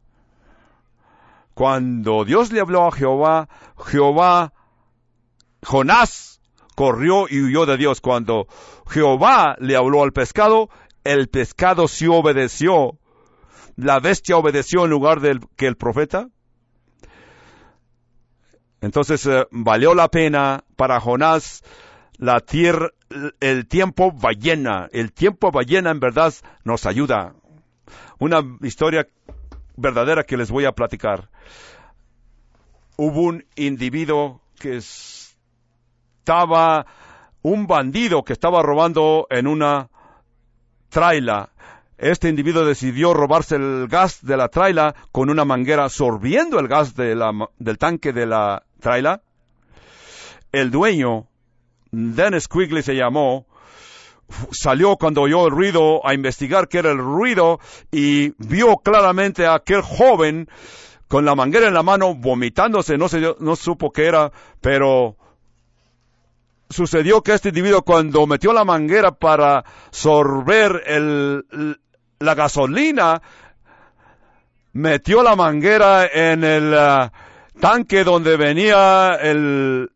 A: Cuando Dios le habló a Jehová, Jonás corrió y huyó de Dios. Cuando Jehová le habló al pescado, el pescado sí obedeció. La bestia obedeció en lugar que el profeta. Entonces, valió la pena para Jonás el tiempo ballena. El tiempo ballena en verdad nos ayuda. Una historia verdadera que les voy a platicar. Hubo un individuo un bandido que estaba robando en una traila. Este individuo decidió robarse el gas de la traila con una manguera, sorbiendo el gas del tanque de la traila. El dueño, Dennis Quigley se llamó, salió cuando oyó el ruido a investigar qué era el ruido y vio claramente a aquel joven con la manguera en la mano vomitándose. No supo qué era, pero sucedió que este individuo, cuando metió la manguera para sorber la gasolina, metió la manguera en el tanque donde venía el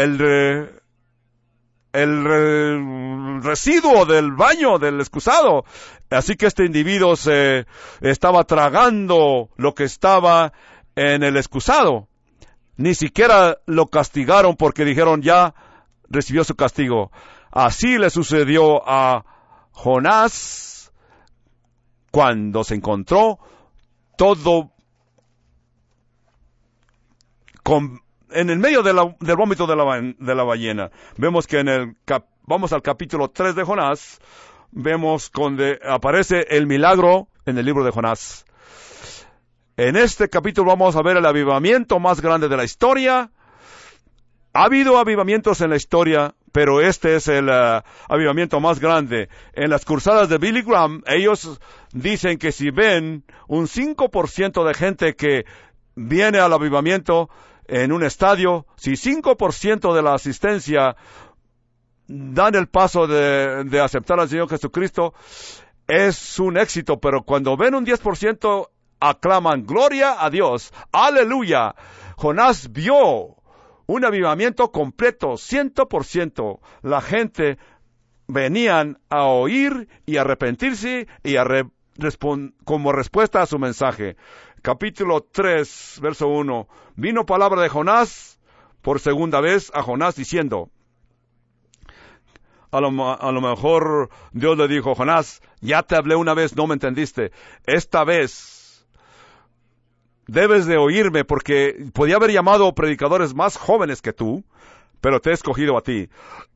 A: residuo del baño, del excusado. Así que este individuo se estaba tragando lo que estaba en el excusado. Ni siquiera lo castigaron porque dijeron ya recibió su castigo. Así le sucedió a Jonás cuando se encontró todo en el medio del vómito de la ballena. Vemos que vamos al capítulo 3 de Jonás, vemos donde aparece el milagro en el libro de Jonás. En este capítulo vamos a ver el avivamiento más grande de la historia. Ha habido avivamientos en la historia, pero este es el avivamiento más grande. En las cruzadas de Billy Graham, ellos dicen que si ven un 5% de gente que viene al avivamiento en un estadio, si 5% de la asistencia dan el paso de aceptar al Señor Jesucristo, es un éxito. Pero cuando ven un 10%, aclaman gloria a Dios, aleluya. Jonás vio un avivamiento completo, 100%. La gente venían a oír y a arrepentirse y como respuesta a su mensaje. Capítulo 3, verso 1. Vino palabra de Jonás por segunda vez a Jonás diciendo, a lo mejor Dios le dijo, Jonás, ya te hablé una vez, no me entendiste. Esta vez debes de oírme, porque podía haber llamado predicadores más jóvenes que tú, pero te he escogido a ti.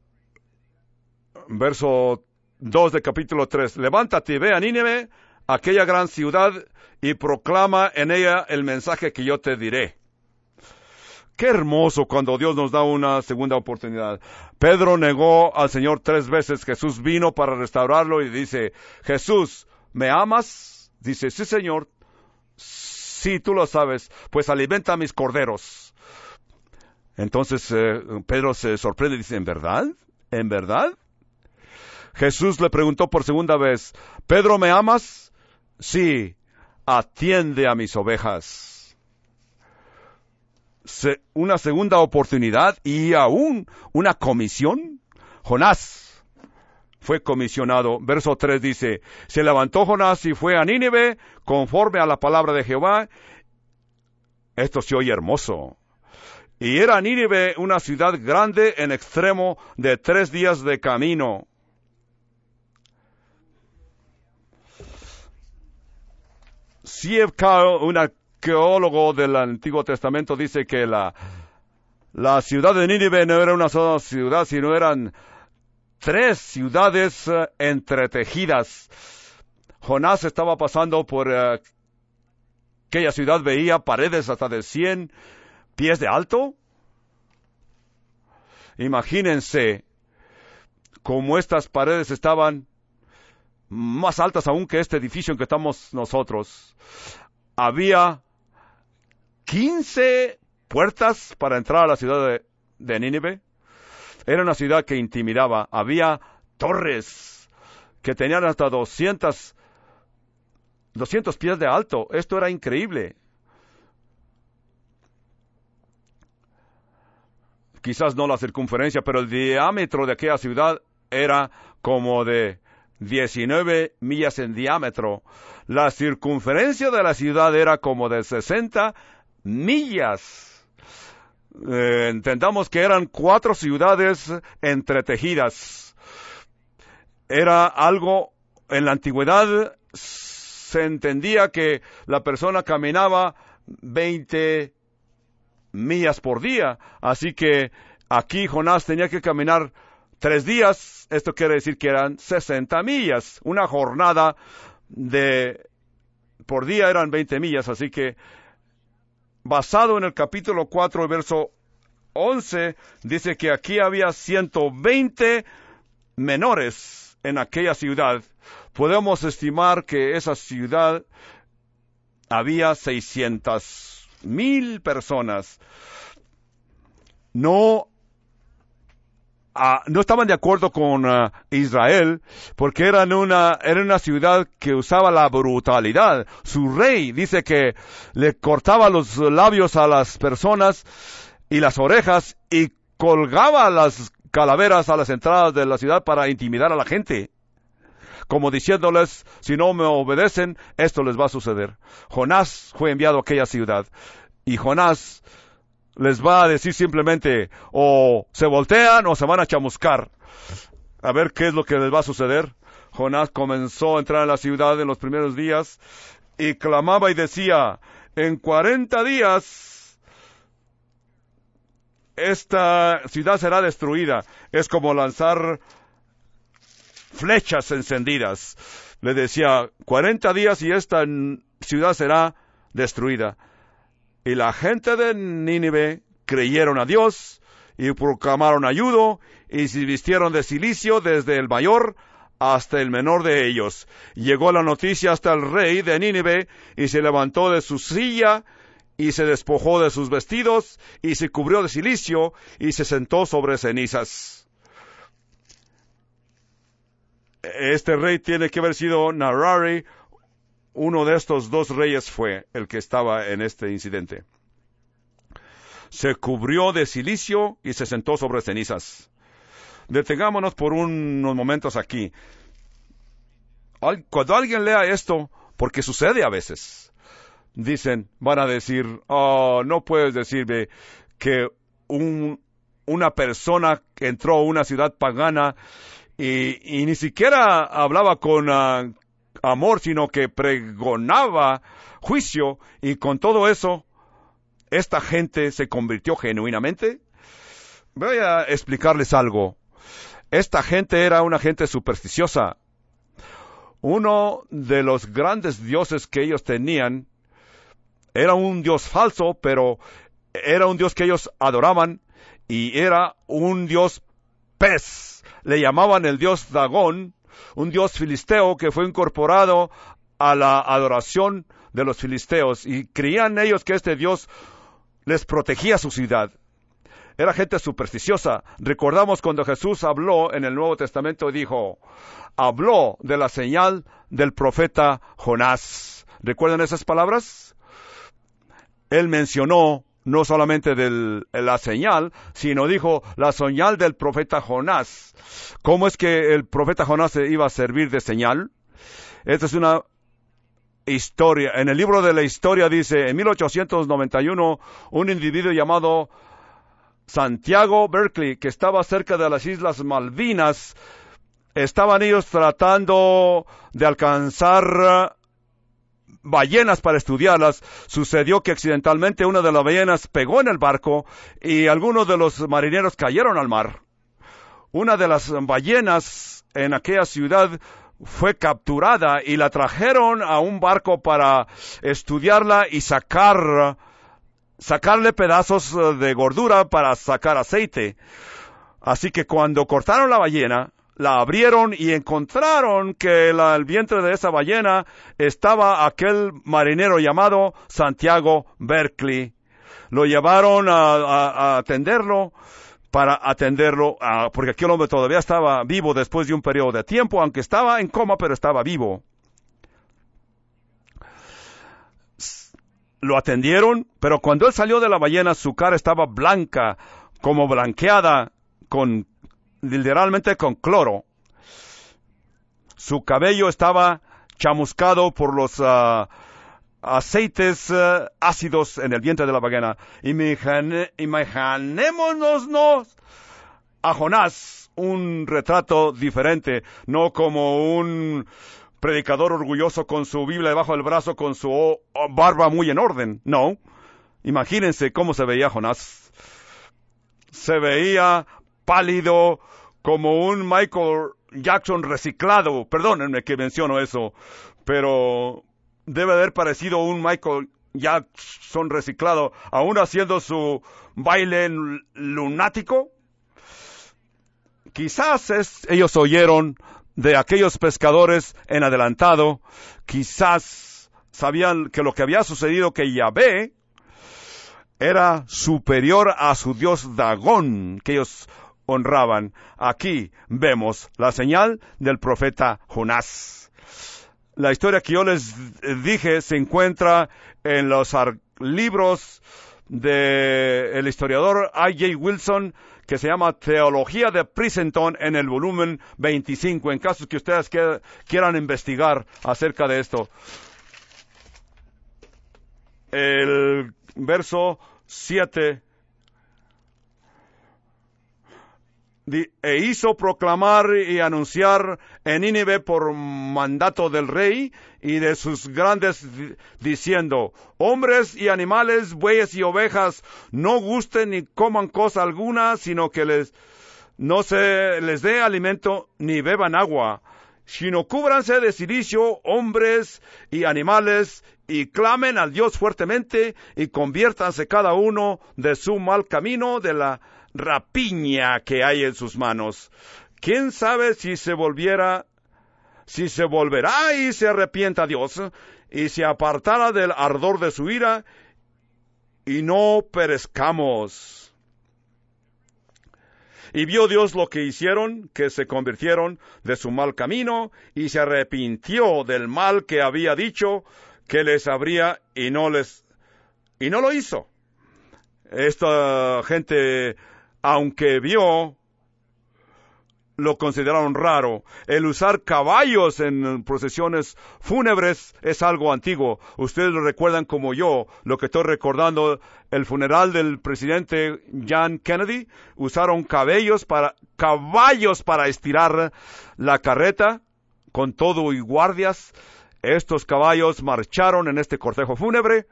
A: Verso 2 de capítulo 3. Levántate y ve a Nínive, aquella gran ciudad, y proclama en ella el mensaje que yo te diré. Qué hermoso cuando Dios nos da una segunda oportunidad. Pedro negó al Señor 3 veces. Jesús vino para restaurarlo y dice, Jesús, ¿me amas? Dice, sí, Señor. Sí, tú lo sabes. Pues alimenta a mis corderos. Entonces Pedro se sorprende y dice, ¿en verdad? ¿En verdad? Jesús le preguntó por segunda vez, Pedro, ¿me amas? Sí, atiende a mis ovejas. Una segunda oportunidad y aún una comisión. Jonás fue comisionado. Verso 3 dice, se levantó Jonás y fue a Nínive conforme a la palabra de Jehová. Esto se oye hermoso. Y era Nínive una ciudad grande en extremo de 3 días de camino. C.F. Carl, un arqueólogo del Antiguo Testamento, dice que la ciudad de Nínive no era una sola ciudad, sino eran 3 ciudades entretejidas. Jonás estaba pasando por aquella ciudad, veía paredes hasta de 100 pies de alto. Imagínense cómo estas paredes estaban más altas aún que este edificio en que estamos nosotros. Había 15 puertas para entrar a la ciudad de Nínive. Era una ciudad que intimidaba. Había torres que tenían hasta 200 pies de alto. Esto era increíble. Quizás no la circunferencia, pero el diámetro de aquella ciudad era como de 19 millas en diámetro. La circunferencia de la ciudad era como de 60 millas. Entendamos que eran 4 ciudades entretejidas. Era algo, en la antigüedad se entendía que la persona caminaba 20 millas por día. Así que aquí Jonás tenía que caminar 3 días, esto quiere decir que eran 60 millas. Una jornada por día eran 20 millas, así que basado en el capítulo 4, verso 11, dice que aquí había 120 menores en aquella ciudad. Podemos estimar que esa ciudad había 600,000 personas. No estaban de acuerdo con Israel, porque era una ciudad que usaba la brutalidad. Su rey dice que le cortaba los labios a las personas y las orejas y colgaba las calaveras a las entradas de la ciudad para intimidar a la gente, como diciéndoles, si no me obedecen, esto les va a suceder. Jonás fue enviado a aquella ciudad, y Jonás les va a decir simplemente, o se voltean o se van a chamuscar. A ver qué es lo que les va a suceder. Jonás comenzó a entrar en la ciudad en los primeros días y clamaba y decía, en 40 días esta ciudad será destruida. Es como lanzar flechas encendidas. Le decía, 40 días y esta ciudad será destruida. Y la gente de Nínive creyeron a Dios y proclamaron ayuda y se vistieron de cilicio desde el mayor hasta el menor de ellos. Llegó la noticia hasta el rey de Nínive y se levantó de su silla y se despojó de sus vestidos y se cubrió de cilicio y se sentó sobre cenizas. Este rey tiene que haber sido Narari. Uno de estos dos reyes fue el que estaba en este incidente. Se cubrió de cilicio y se sentó sobre cenizas. Detengámonos por unos momentos aquí. Cuando alguien lea esto, porque sucede a veces, van a decir, no puedes decirme que una persona que entró a una ciudad pagana y ni siquiera hablaba con amor, sino que pregonaba juicio, y con todo eso, esta gente se convirtió genuinamente. Voy a explicarles algo. Esta gente era una gente supersticiosa. Uno de los grandes dioses que ellos tenían era un dios falso, pero era un dios que ellos adoraban, y era un dios pez. Le llamaban el dios Dagón, un dios filisteo que fue incorporado a la adoración de los filisteos, y creían ellos que este dios les protegía su ciudad. Era gente supersticiosa. Recordamos cuando Jesús habló en el Nuevo Testamento, habló de la señal del profeta Jonás. ¿Recuerdan esas palabras? Él mencionó no solamente la señal, sino dijo la señal del profeta Jonás. ¿Cómo es que el profeta Jonás se iba a servir de señal? Esta es una historia. En el libro de la historia dice, en 1891, un individuo llamado Santiago Berkeley, que estaba cerca de las Islas Malvinas, estaban ellos tratando de alcanzar ballenas para estudiarlas. Sucedió que accidentalmente una de las ballenas pegó en el barco y algunos de los marineros cayeron al mar. Una de las ballenas en aquella ciudad fue capturada y la trajeron a un barco para estudiarla y sacarle pedazos de gordura para sacar aceite. Así que cuando cortaron la ballena, la abrieron y encontraron que el vientre de esa ballena estaba aquel marinero llamado Santiago Berkeley. Lo llevaron a atenderlo, porque aquel hombre todavía estaba vivo después de un periodo de tiempo, aunque estaba en coma, pero estaba vivo. Lo atendieron, pero cuando él salió de la ballena, su cara estaba blanca, como blanqueada, literalmente con cloro. Su cabello estaba chamuscado por los aceites ácidos en el vientre de la ballena. Imaginémonos a Jonás un retrato diferente, no como un predicador orgulloso con su Biblia debajo del brazo, con su barba muy en orden. No. Imagínense cómo se veía Jonás. Se veía pálido, como un Michael Jackson reciclado. Perdónenme que menciono eso, pero debe haber parecido un Michael Jackson reciclado, aún haciendo su baile lunático. Quizás ellos oyeron de aquellos pescadores en adelantado, quizás sabían que lo que había sucedido, que Yahvé era superior a su dios Dagón, que ellos honraban. Aquí vemos la señal del profeta Jonás. La historia que yo les dije se encuentra en los libros del historiador I.J. Wilson, que se llama Teología de Princeton, en el volumen 25, en caso que ustedes quieran investigar acerca de esto. El verso 7 e hizo proclamar y anunciar en Nínive por mandato del rey y de sus grandes, diciendo: hombres y animales, bueyes y ovejas, no gusten ni coman cosa alguna, sino que no se les dé alimento ni beban agua, sino cúbranse de cilicio hombres y animales, y clamen al Dios fuertemente y conviértanse cada uno de su mal camino, de la rapiña que hay en sus manos. ¿Quién sabe si se volverá y se arrepienta Dios y se apartara del ardor de su ira y no perezcamos? Y vio Dios lo que hicieron, que se convirtieron de su mal camino, y se arrepintió del mal que había dicho que les habría, y no lo hizo. Esta gente, aunque vio, lo consideraron raro. El usar caballos en procesiones fúnebres es algo antiguo. Ustedes lo recuerdan como yo, lo que estoy recordando, el funeral del presidente John Kennedy. Usaron caballos para estirar la carreta, con todo y guardias. Estos caballos marcharon en este cortejo fúnebre,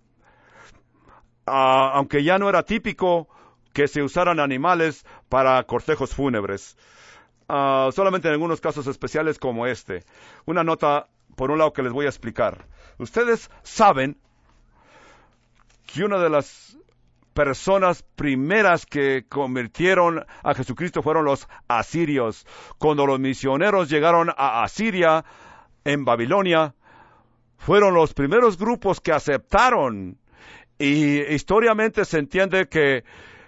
A: aunque ya no era típico que se usaran animales para cortejos fúnebres. Solamente en algunos casos especiales como este. Una nota, por un lado, que les voy a explicar. Ustedes saben que una de las personas primeras que convirtieron a Jesucristo fueron los asirios. Cuando los misioneros llegaron a Asiria, en Babilonia, fueron los primeros grupos que aceptaron. Y históricamente se entiende que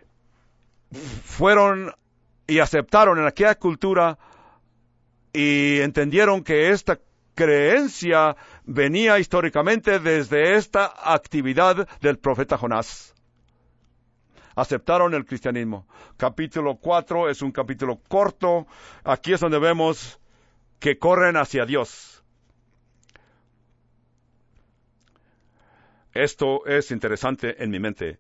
A: fueron y aceptaron en aquella cultura y entendieron que esta creencia venía históricamente desde esta actividad del profeta Jonás. Aceptaron el cristianismo. Capítulo 4 es un capítulo corto. Aquí es donde vemos que corren hacia Dios. Esto es interesante en mi mente.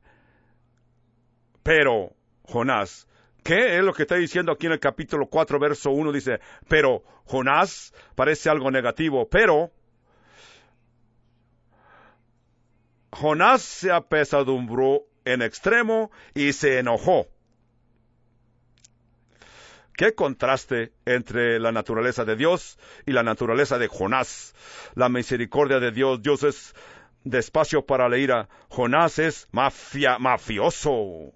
A: Pero Jonás, ¿qué es lo que está diciendo aquí en el capítulo 4, verso 1? Dice, pero Jonás, parece algo negativo, pero Jonás se apesadumbró en extremo y se enojó. ¿Qué contraste entre la naturaleza de Dios y la naturaleza de Jonás? La misericordia de Dios, Dios es despacio para la ira. Jonás es mafioso.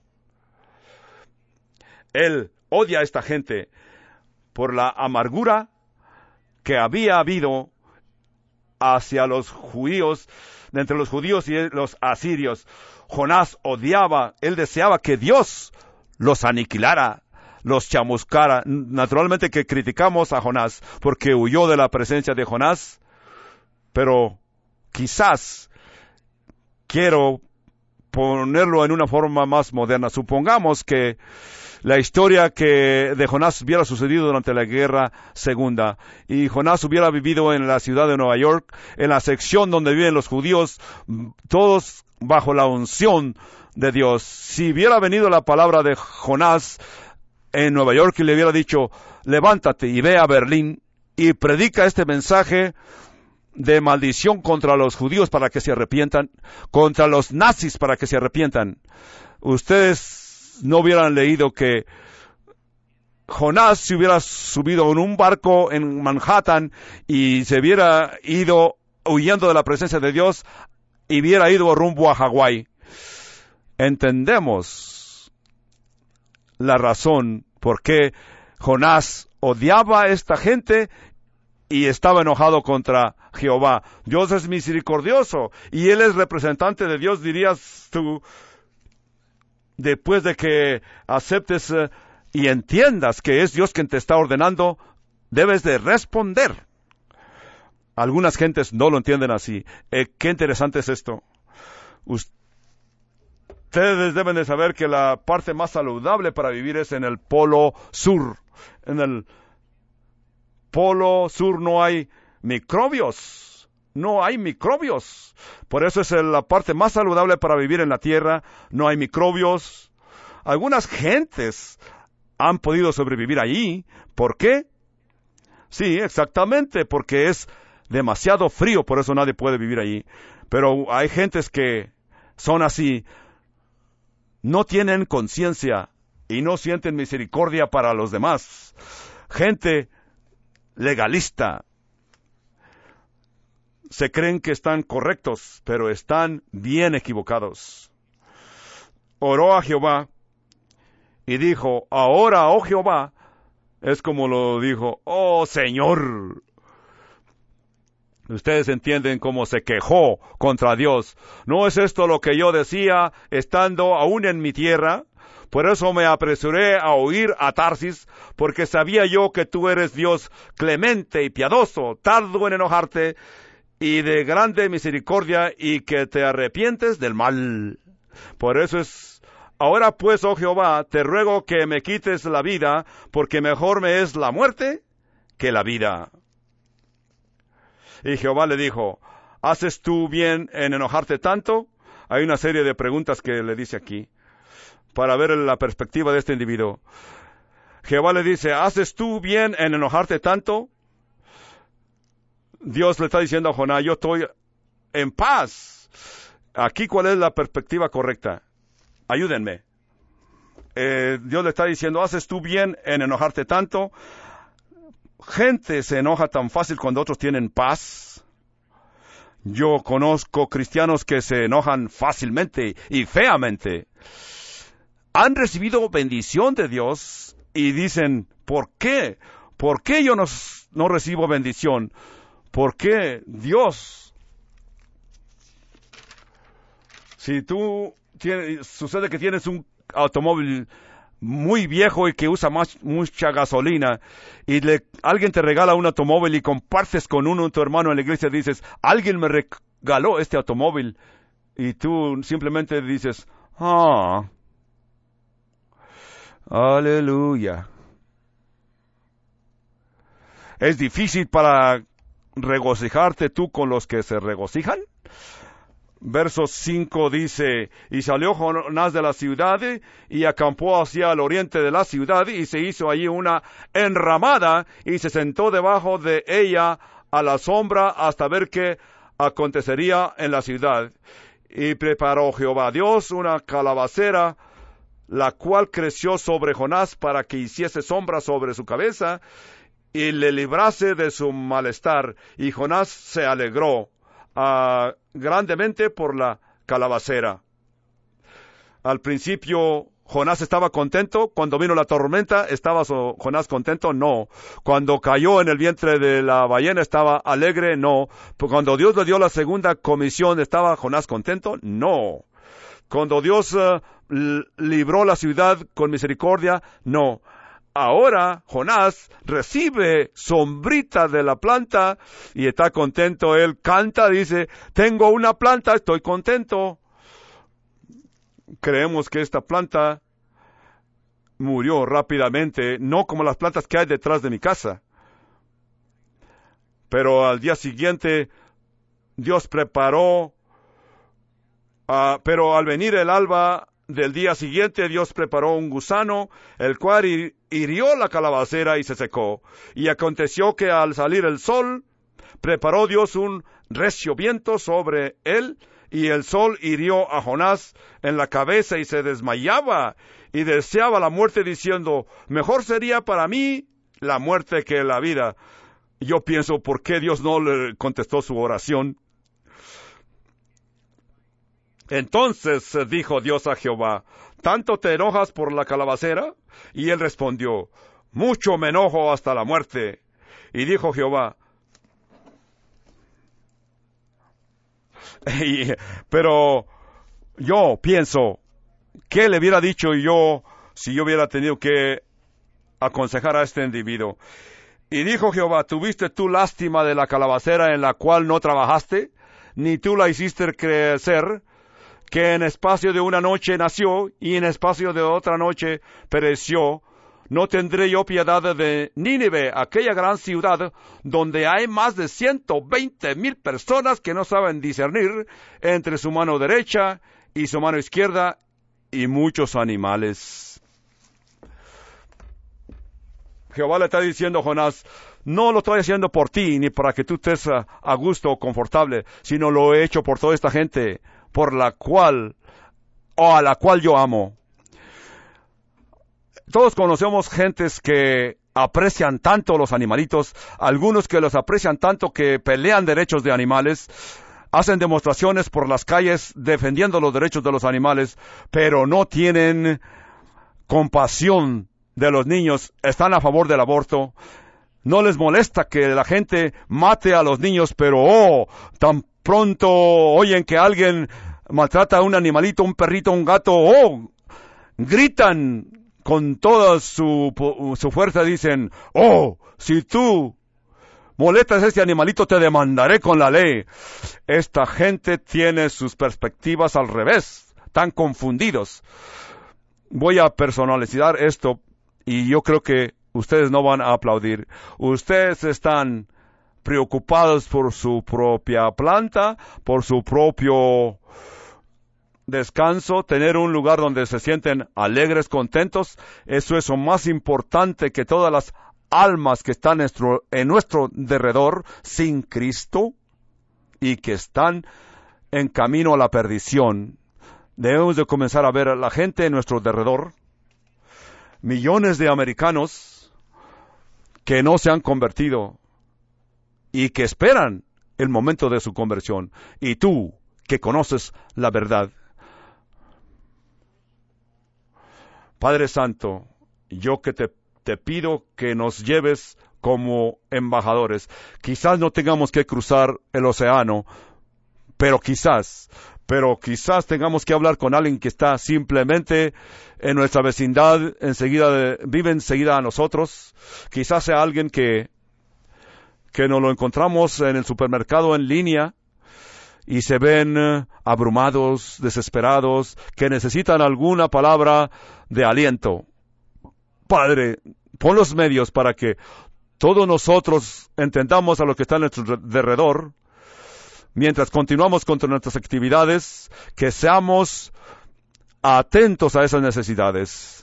A: Él odia a esta gente por la amargura que había habido hacia los judíos, entre los judíos y los asirios. Jonás odiaba, él deseaba que Dios los aniquilara, los chamuscara. Naturalmente que criticamos a Jonás porque huyó de la presencia de Jonás, pero quizás quiero ponerlo en una forma más moderna. Supongamos que la historia de Jonás hubiera sucedido durante la Guerra Segunda y Jonás hubiera vivido en la ciudad de Nueva York, en la sección donde viven los judíos, todos bajo la unción de Dios. Si hubiera venido la palabra de Jonás en Nueva York y le hubiera dicho, levántate y ve a Berlín y predica este mensaje de maldición contra los judíos para que se arrepientan, contra los nazis para que se arrepientan, ustedes no hubieran leído que Jonás se hubiera subido en un barco en Manhattan y se hubiera ido huyendo de la presencia de Dios y hubiera ido rumbo a Hawái. Entendemos la razón por qué Jonás odiaba a esta gente y estaba enojado contra Jehová. Dios es misericordioso y Él es representante de Dios, dirías tú. Después de que aceptes y entiendas que es Dios quien te está ordenando, debes de responder. Algunas gentes no lo entienden así. Qué interesante es esto. Ustedes deben de saber que la parte más saludable para vivir es en el Polo Sur. En el Polo Sur no hay microbios. No hay microbios. Por eso es la parte más saludable para vivir en la tierra. No hay microbios. Algunas gentes han podido sobrevivir allí. ¿Por qué? Sí, exactamente, porque es demasiado frío, por eso nadie puede vivir allí. Pero hay gentes que son así. No tienen conciencia y no sienten misericordia para los demás. Gente legalista. se creen que están correctos, pero están bien equivocados. Oró a Jehová y dijo, ahora, oh Jehová, es como lo dijo, oh Señor. Ustedes entienden cómo se quejó contra Dios. ¿No es esto lo que yo decía estando aún en mi tierra? Por eso me apresuré a huir a Tarsis, porque sabía yo que tú eres Dios clemente y piadoso, tardo en enojarte y de grande misericordia, y que te arrepientes del mal. Por eso es, ahora pues, oh Jehová, te ruego que me quites la vida, porque mejor me es la muerte que la vida. Y Jehová le dijo, ¿haces tú bien en enojarte tanto? Hay una serie de preguntas que le dice aquí, para ver la perspectiva de este individuo. Jehová le dice, ¿haces tú bien en enojarte tanto? Dios le está diciendo a Jonás, yo estoy en paz. Aquí, ¿cuál es la perspectiva correcta? Ayúdenme. Dios le está diciendo, ¿haces tú bien en enojarte tanto? Gente se enoja tan fácil cuando otros tienen paz. Yo conozco cristianos que se enojan fácilmente y feamente. Han recibido bendición de Dios y dicen, ¿por qué? ¿Por qué yo no recibo bendición? ¿Por qué Dios? Si sucede que tienes un automóvil muy viejo y que usa mucha gasolina, y alguien te regala un automóvil y compartes con tu hermano en la iglesia, dices, alguien me regaló este automóvil, y tú simplemente dices, aleluya. Es difícil para regocijarte tú con los que se regocijan. Verso 5 dice, y salió Jonás de la ciudad y acampó hacia el oriente de la ciudad y se hizo allí una enramada y se sentó debajo de ella a la sombra hasta ver qué acontecería en la ciudad. Y preparó Jehová Dios una calabacera, la cual creció sobre Jonás para que hiciese sombra sobre su cabeza y le librase de su malestar. Y Jonás se alegró grandemente por la calabacera. Al principio Jonás estaba contento. Cuando vino la tormenta, ¿estaba Jonás contento? No. Cuando cayó en el vientre de la ballena, ¿estaba alegre? No. Cuando Dios le dio la segunda comisión, ¿estaba Jonás contento? No. Cuando Dios libró la ciudad con misericordia, no. Ahora Jonás recibe sombrita de la planta y está contento. Él canta, dice, tengo una planta, estoy contento. Creemos que esta planta murió rápidamente, no como las plantas que hay detrás de mi casa. Pero al día siguiente Dios preparó, pero al venir el alba del día siguiente, Dios preparó un gusano, el cual hirió la calabacera y se secó. Y aconteció que al salir el sol, preparó Dios un recio viento sobre él, y el sol hirió a Jonás en la cabeza y se desmayaba, y deseaba la muerte, diciendo, mejor sería para mí la muerte que la vida. Yo pienso, ¿por qué Dios no le contestó su oración? Entonces dijo Dios a Jehová, ¿tanto te enojas por la calabacera? Y él respondió, mucho me enojo hasta la muerte. Y dijo Jehová, pero yo pienso, ¿qué le hubiera dicho yo si yo hubiera tenido que aconsejar a este individuo? Y dijo Jehová, ¿tuviste tú lástima de la calabacera en la cual no trabajaste, ni tú la hiciste crecer, que en espacio de una noche nació, y en espacio de otra noche pereció? ¿No tendré yo piedad de Nínive, aquella gran ciudad, donde hay más de 120,000 personas que no saben discernir entre su mano derecha y su mano izquierda, y muchos animales? Jehová le está diciendo a Jonás, no lo estoy haciendo por ti, ni para que tú estés a gusto o confortable, sino lo he hecho por toda esta gente, por la cual, o a la cual yo amo. Todos conocemos gentes que aprecian tanto los animalitos, algunos que los aprecian tanto que pelean derechos de animales, hacen demostraciones por las calles defendiendo los derechos de los animales, pero no tienen compasión de los niños, están a favor del aborto. No les molesta que la gente mate a los niños, pero tan pronto oyen que alguien maltrata a un animalito, un perrito, un gato, gritan con toda su fuerza, dicen, si tú molestas a este animalito, te demandaré con la ley. Esta gente tiene sus perspectivas al revés, tan confundidos. Voy a personalizar esto y yo creo que ustedes no van a aplaudir. Ustedes están preocupados por su propia planta, por su propio descanso, tener un lugar donde se sienten alegres, contentos. Eso es lo más importante que todas las almas que están en nuestro derredor sin Cristo y que están en camino a la perdición. Debemos de comenzar a ver a la gente en nuestro derredor, millones de americanos que no se han convertido y que esperan el momento de su conversión. Y tú, que conoces la verdad. Padre Santo, yo que te pido que nos lleves como embajadores. Quizás no tengamos que cruzar el océano, pero quizás tengamos que hablar con alguien que está simplemente en nuestra vecindad, vive enseguida a nosotros. Quizás sea alguien que nos lo encontramos en el supermercado en línea y se ven abrumados, desesperados, que necesitan alguna palabra de aliento. Padre, pon los medios para que todos nosotros entendamos a lo que está en nuestro derredor, mientras continuamos con nuestras actividades, que seamos atentos a esas necesidades.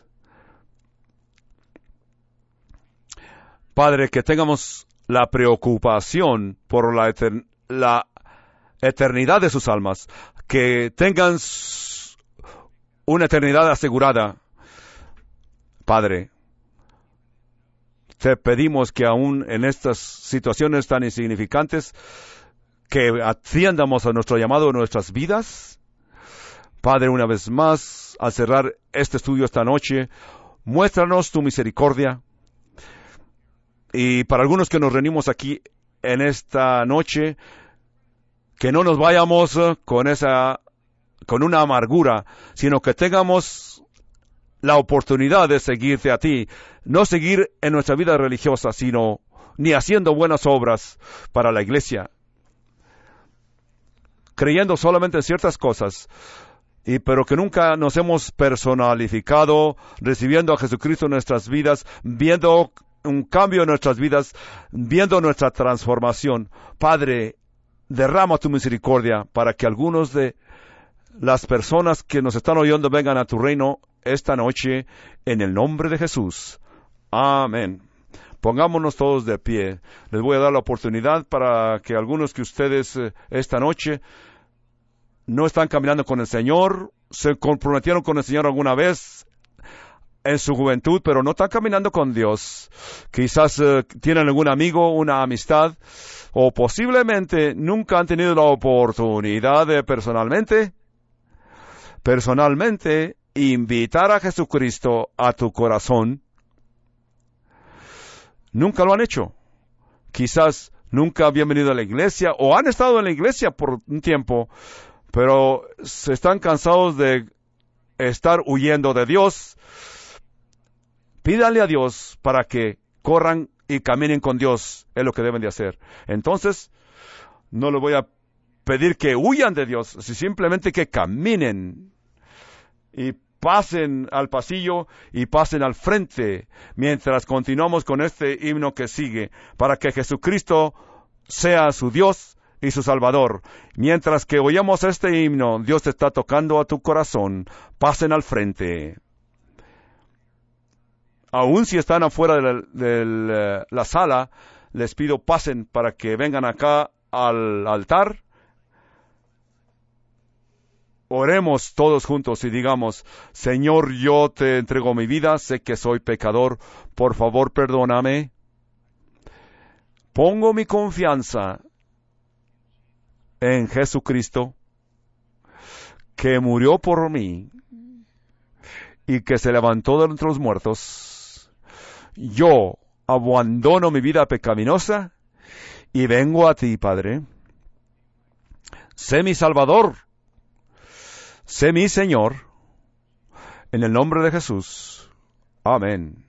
A: Padre, que tengamos la preocupación por la eternidad de sus almas, que tengan una eternidad asegurada. Padre, te pedimos que aún en estas situaciones tan insignificantes, que atiendamos a nuestro llamado en nuestras vidas. Padre, una vez más, al cerrar este estudio esta noche, muéstranos tu misericordia. Y para algunos que nos reunimos aquí en esta noche, que no nos vayamos con una amargura, sino que tengamos la oportunidad de seguirte a ti, no seguir en nuestra vida religiosa, sino ni haciendo buenas obras para la iglesia, creyendo solamente en ciertas cosas, pero que nunca nos hemos personalificado, recibiendo a Jesucristo en nuestras vidas, viendo un cambio en nuestras vidas, viendo nuestra transformación. Padre, derrama tu misericordia para que algunos de las personas que nos están oyendo vengan a tu reino esta noche, en el nombre de Jesús. Amén. Pongámonos todos de pie. Les voy a dar la oportunidad para que algunos que ustedes esta noche no están caminando con el Señor, se comprometieron con el Señor alguna vez en su juventud, pero no están caminando con Dios. Quizás tienen algún amigo, una amistad, o posiblemente nunca han tenido la oportunidad de personalmente invitar a Jesucristo a tu corazón. Nunca lo han hecho. Quizás nunca habían venido a la iglesia o han estado en la iglesia por un tiempo, pero se están cansados de estar huyendo de Dios. Pídanle a Dios para que corran y caminen con Dios, es lo que deben de hacer. Entonces, no les voy a pedir que huyan de Dios, sino simplemente que caminen y pasen al pasillo y pasen al frente mientras continuamos con este himno que sigue, para que Jesucristo sea su Dios y su Salvador. Mientras que oyamos este himno, Dios te está tocando a tu corazón. Pasen al frente. Aún si están afuera de la sala, les pido pasen para que vengan acá al altar Oremos todos juntos y digamos: Señor, yo te entrego mi vida, sé que soy pecador, por favor perdóname. Pongo mi confianza en Jesucristo, que murió por mí y que se levantó de entre los muertos. Yo abandono mi vida pecaminosa y vengo a ti, Padre. Sé mi Salvador, sé mi Señor, en el nombre de Jesús. Amén.